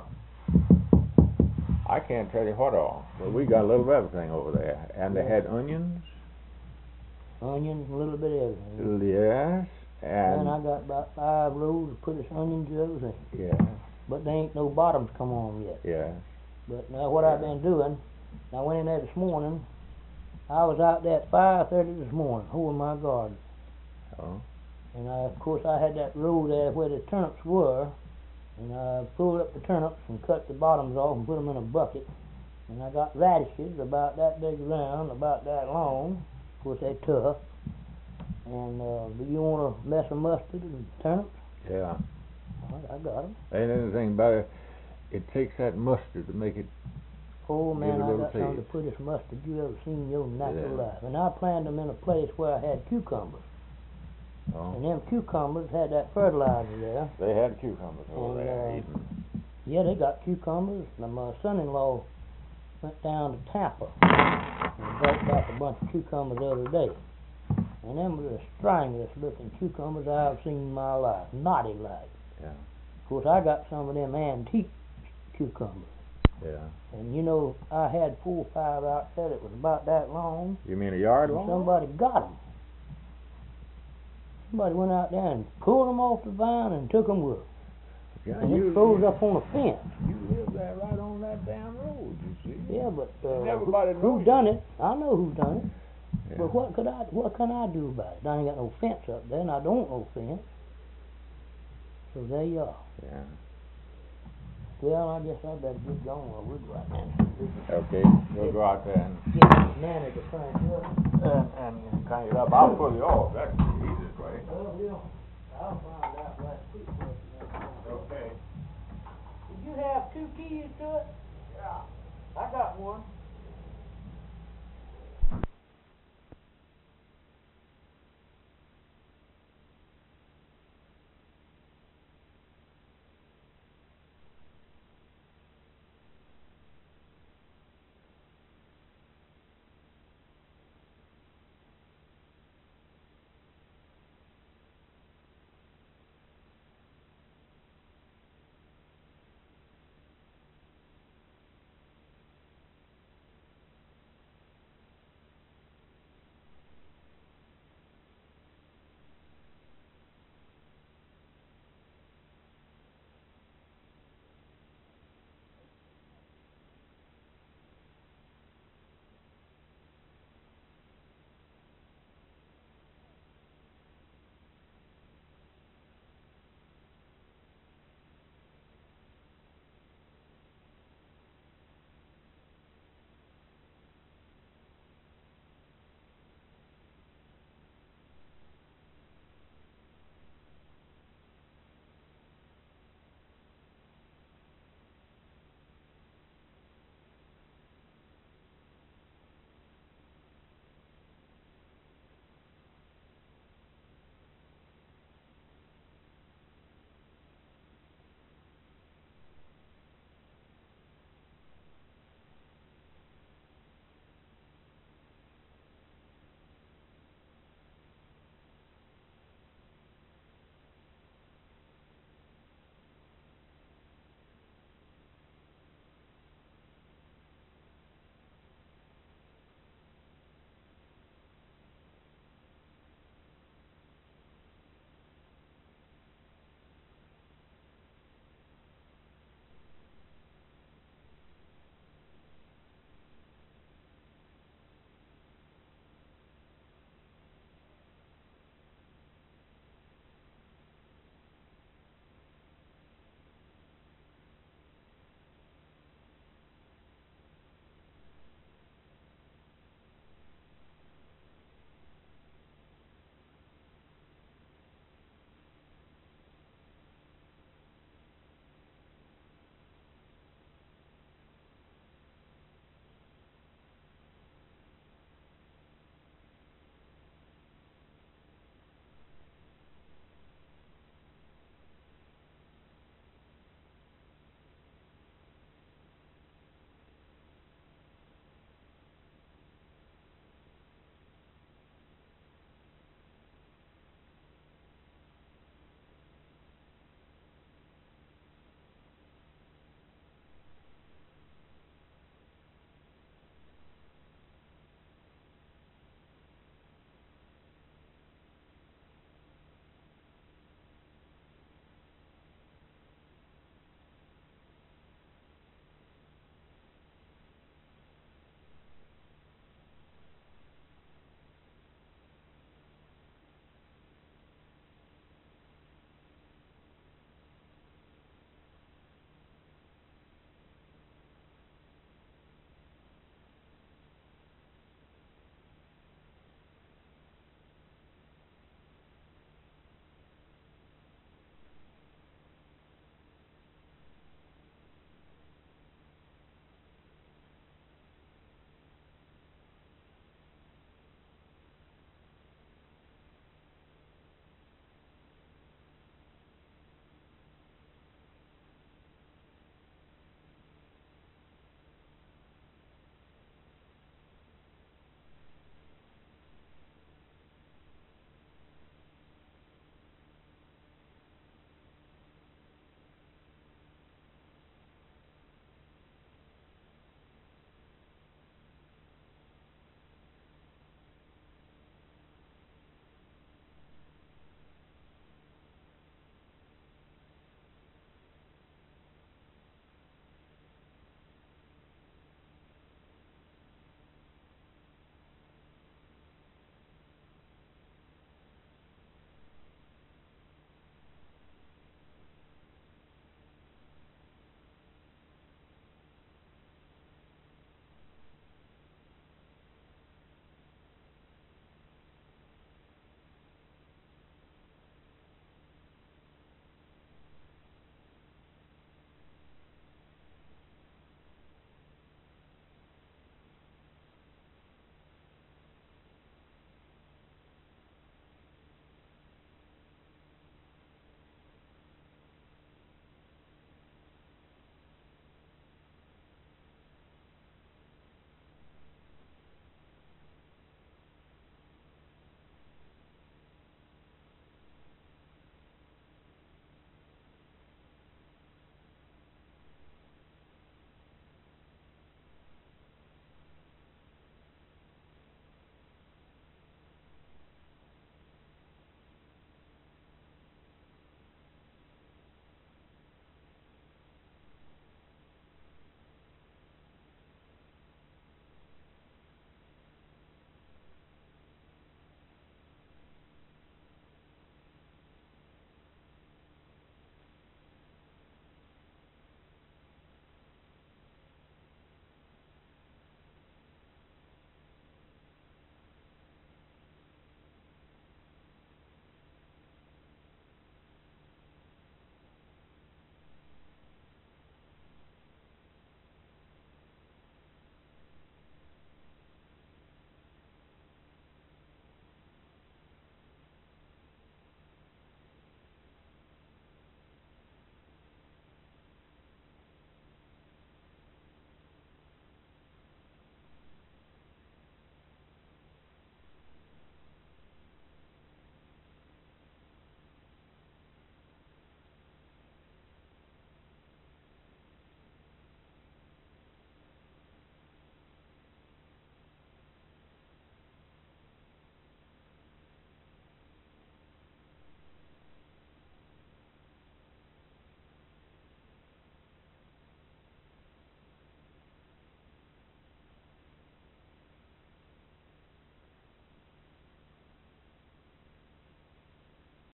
I can't tell you what all, but we got a little of everything over there. And they Yeah. had onions. Onions, a little bit of everything. Yes, And and I got about five rows to put this onion jugs in. yes, But there ain't no bottoms come on yet. yes. But now what I've been doing, I went in there this morning. I was out there at five thirty this morning, hoeing my garden. Oh, And I, of course I had that row there where the turnips were. And I pulled up the turnips and cut the bottoms off and put them in a bucket. And I got radishes about that big around, about that long. Of course they're tough. And uh, do you want a mess of mustard and turnips? yeah. All right, I got them. Ain't anything about it. It takes that mustard to make it. Oh Give man, it a I little got some of the taste. prettiest mustard you ever seen in your natural Yeah. life. And I planted them in a place where I had cucumbers. Oh, And them cucumbers had that fertilizer there. they had cucumbers over And, there uh, eating. Yeah, they got cucumbers. Now my son-in-law went down to Tampa and brought back a bunch of cucumbers the other day. And them were the strangest looking cucumbers I've seen in my life. Knotty like. Yeah. Of course I got some of them antique cucumbers. Yeah. And you know, I had four or five out there that was about that long. You mean a yard And long? somebody got them. Somebody went out there and pulled them off the vine and took them with them. Yeah, And you, it froze up on a fence. you live there right on that damn road, you see. Yeah, but uh, And everybody who, knows who done it? I know who done it. Yeah. But what could I? What can I do about it? I ain't got no fence up there, and I don't no fence. So there you are. Yeah. Well, I guess I better get going. I would right now. Okay, we'll go out there and, get the Nana to crank it up. and, and crank it up. I'll pull it off, that's the easiest way. Well, we'll, I'll find out right quick what you know. Okay. Did you have two keys to it? Yeah. I got one.